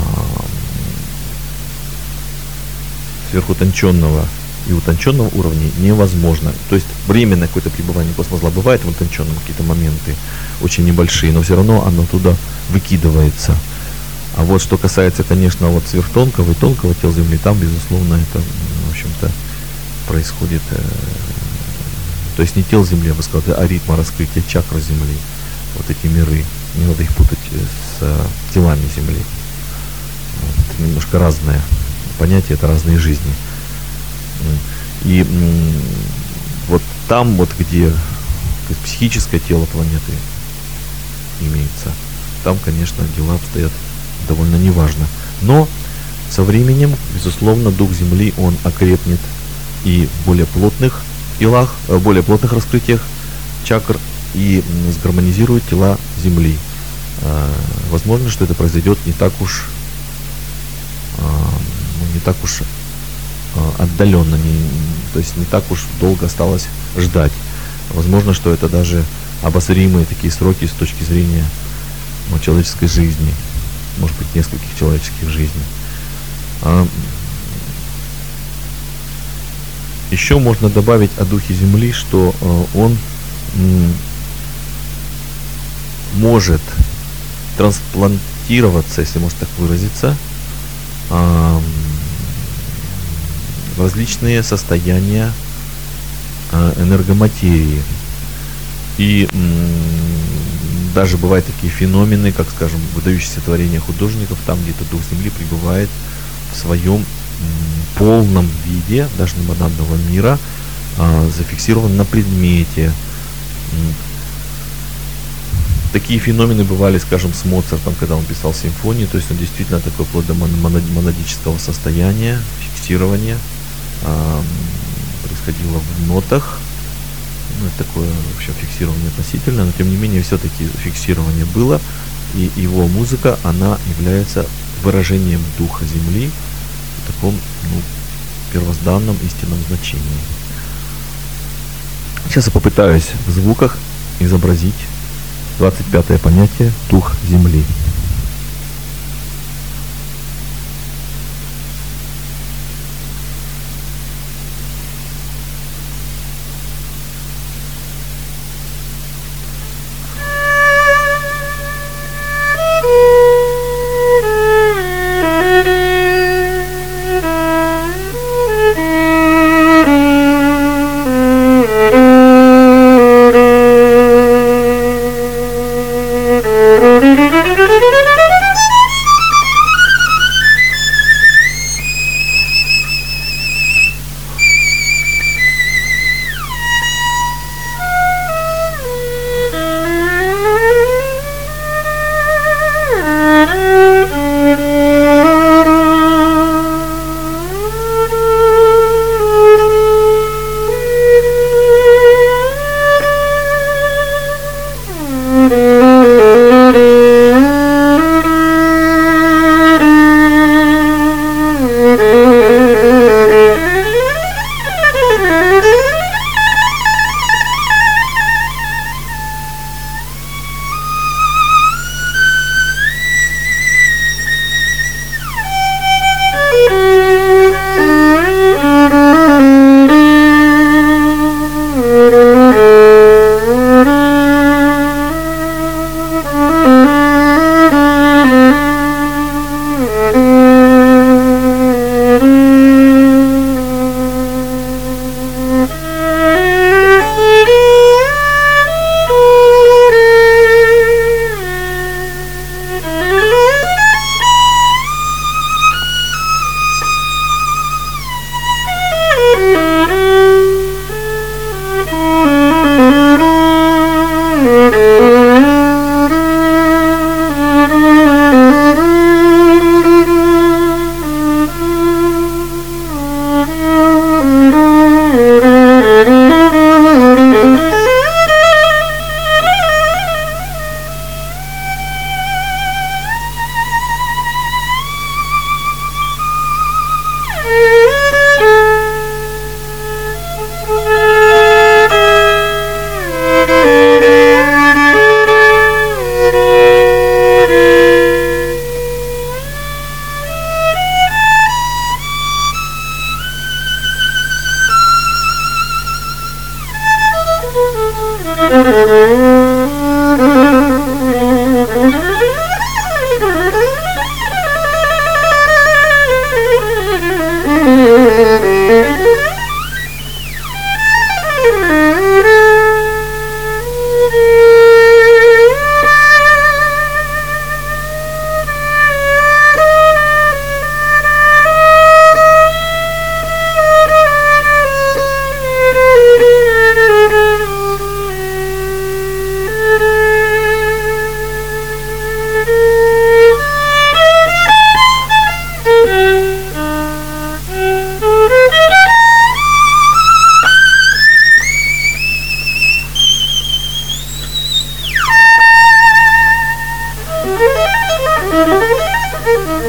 сверхутонченного и утонченного уровня невозможно. То есть временное какое-то пребывание космозла бывает в утонченном, какие-то моменты очень небольшие, но все равно оно туда выкидывается. А вот что касается, конечно, вот сверхтонкого и тонкого тела Земли, там, безусловно, это, в общем-то, происходит, э, то есть не тело Земли, я бы сказал, это аритма раскрытия чакр Земли. Вот эти миры, не надо их путать с э, телами Земли. Вот, это немножко разное понятие, это разные жизни. И м, вот там, вот где психическое тело планеты имеется, там, конечно, дела обстоят довольно неважно. Но со временем, безусловно, дух Земли, он окрепнет и в более плотных телах, в более плотных раскрытиях чакр и сгармонизирует тела Земли. Возможно, что это произойдет не так уж не так уж отдаленно, не, то есть не так уж долго осталось ждать. Возможно, что это даже обозримые такие сроки с точки зрения, ну, человеческой жизни, может быть, нескольких человеческих жизней. А, еще можно добавить о Духе Земли, что а, он м, может трансплантироваться, если можно так выразиться, а, в различные состояния а, энергоматерии. И м, даже бывают такие феномены, как, скажем, выдающиеся творения художников, там где-то Дух Земли пребывает в своем м, полном виде, даже номинального мира, а, зафиксирован на предмете. М. Такие феномены бывали, скажем, с Моцартом, когда он писал симфонии, то есть он действительно такой вплоть до монадического состояния, фиксирования а, происходило в нотах. Ну, это такое вообще фиксирование относительно, но тем не менее все-таки фиксирование было, и его музыка, она является выражением духа Земли в таком, ну, первозданном истинном значении. Сейчас я попытаюсь в звуках изобразить двадцать пятое понятие «Дух Земли».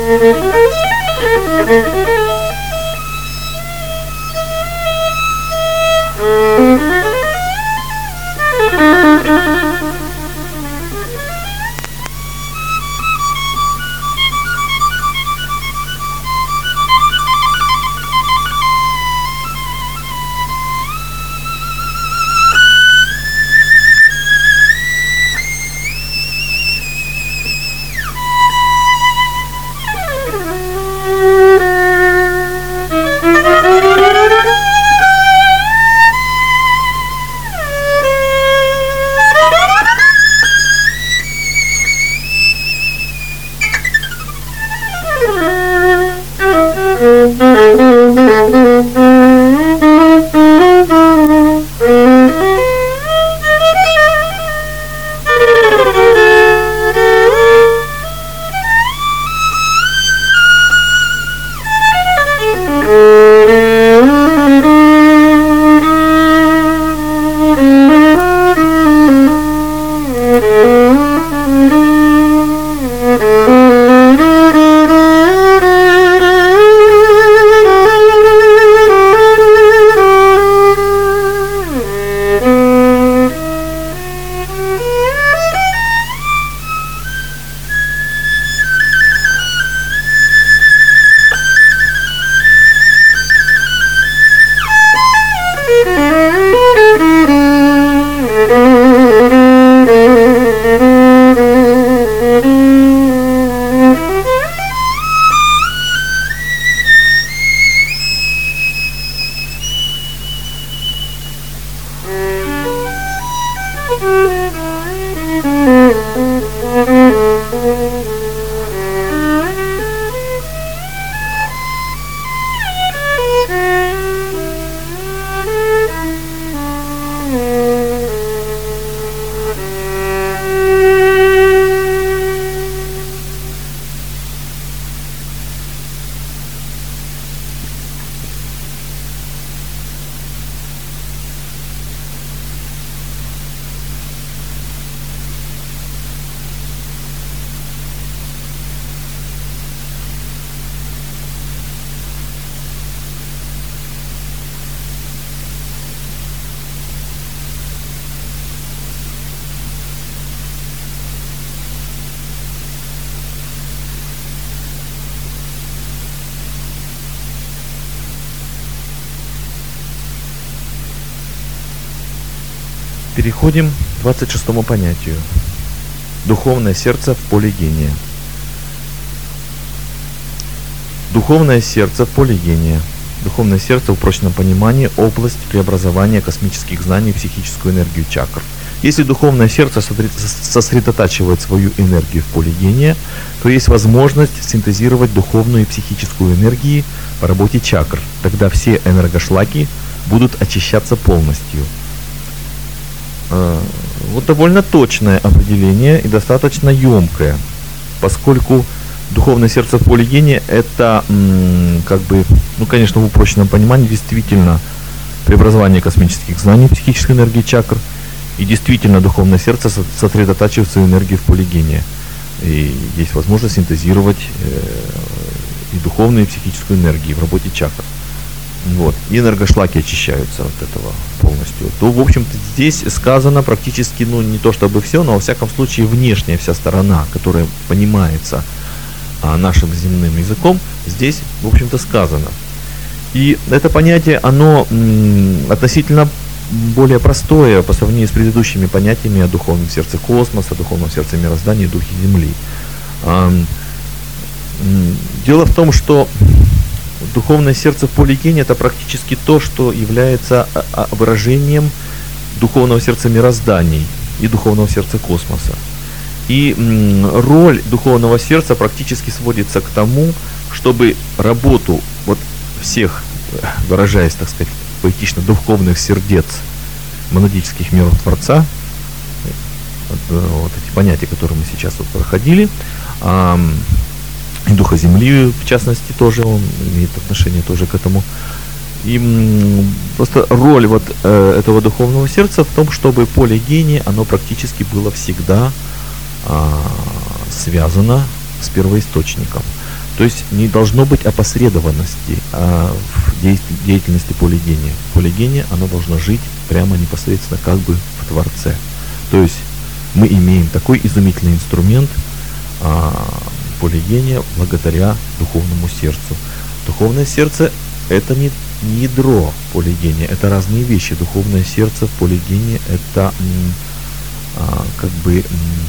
Переходим к двадцать шестому понятию. Духовное сердце в поле гения. Духовное сердце в поле гения. Духовное сердце в упрощенном понимании – область преобразования космических знаний в психическую энергию чакр. Если духовное сердце сосредотачивает свою энергию в поле гения, то есть возможность синтезировать духовную и психическую энергии по работе чакр. Тогда все энергошлаки будут очищаться полностью. Вот довольно точное определение и достаточно емкое, поскольку духовное сердце в поле гения – это, как бы, ну, конечно, в упрощенном понимании, действительно преобразование космических знаний, психической энергии чакр, и действительно духовное сердце сосредотачивает свою энергию в поле гения. И есть возможность синтезировать и духовную, и психическую энергию в работе чакр. Вот. И энергошлаки очищаются от этого полностью. То, в общем-то, здесь сказано практически, ну, не то чтобы все, но, во всяком случае, внешняя вся сторона, которая понимается а, нашим земным языком, здесь, в общем-то, сказано. И это понятие, оно м, относительно более простое по сравнению с предыдущими понятиями о духовном сердце космоса, духовном сердце мироздания и духе Земли. А, м, дело в том, что духовное сердце в поле гения – это практически то, что является выражением духовного сердца мирозданий и духовного сердца космоса. И м, роль духовного сердца практически сводится к тому, чтобы работу вот всех, выражаясь, так сказать, поэтично, духовных сердец монадических миров Творца, вот, вот эти понятия, которые мы сейчас вот проходили, а, и духа Земли, в частности, тоже он имеет отношение тоже к этому. И м, просто роль вот э, этого духовного сердца в том, чтобы поле гения, оно практически было всегда э, связано с первоисточником. То есть не должно быть опосредованности а, в действ- деятельности полигения. Полигения, оно должно жить прямо непосредственно как бы в Творце. То есть мы имеем такой изумительный инструмент а, полигения благодаря духовному сердцу. Духовное сердце – это не, не ядро полигения, это разные вещи. Духовное сердце, полигения – это м, а, как бы, м,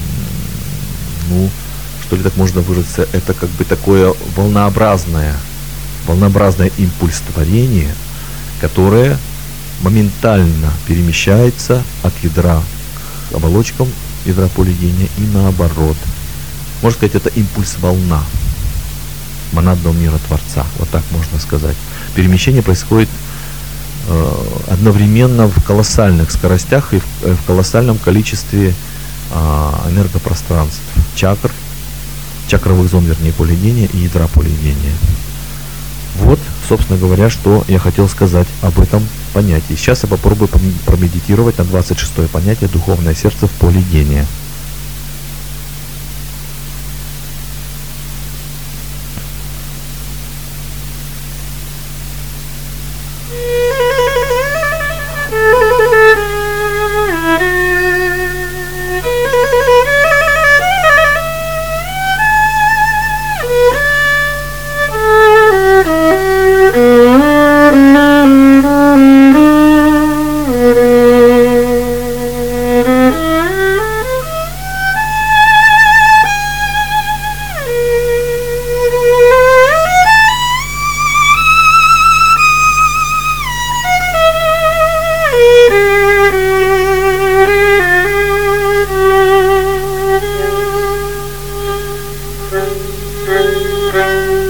ну, что ли так можно выразиться, это как бы такое волнообразное, волнообразное импульс-творение, которое моментально перемещается от ядра к оболочкам ядра полигения и наоборот. Можно сказать, это импульс-волна монадного мира Творца, вот так можно сказать. Перемещение происходит э, одновременно в колоссальных скоростях и в, э, в колоссальном количестве э, энергопространств, чакр, чакровых зон, вернее, полигения и ядра полигения. Вот, собственно говоря, что я хотел сказать об этом понятии. Сейчас я попробую промедитировать на двадцать шестое понятие духовное сердце в полигения. Thank you.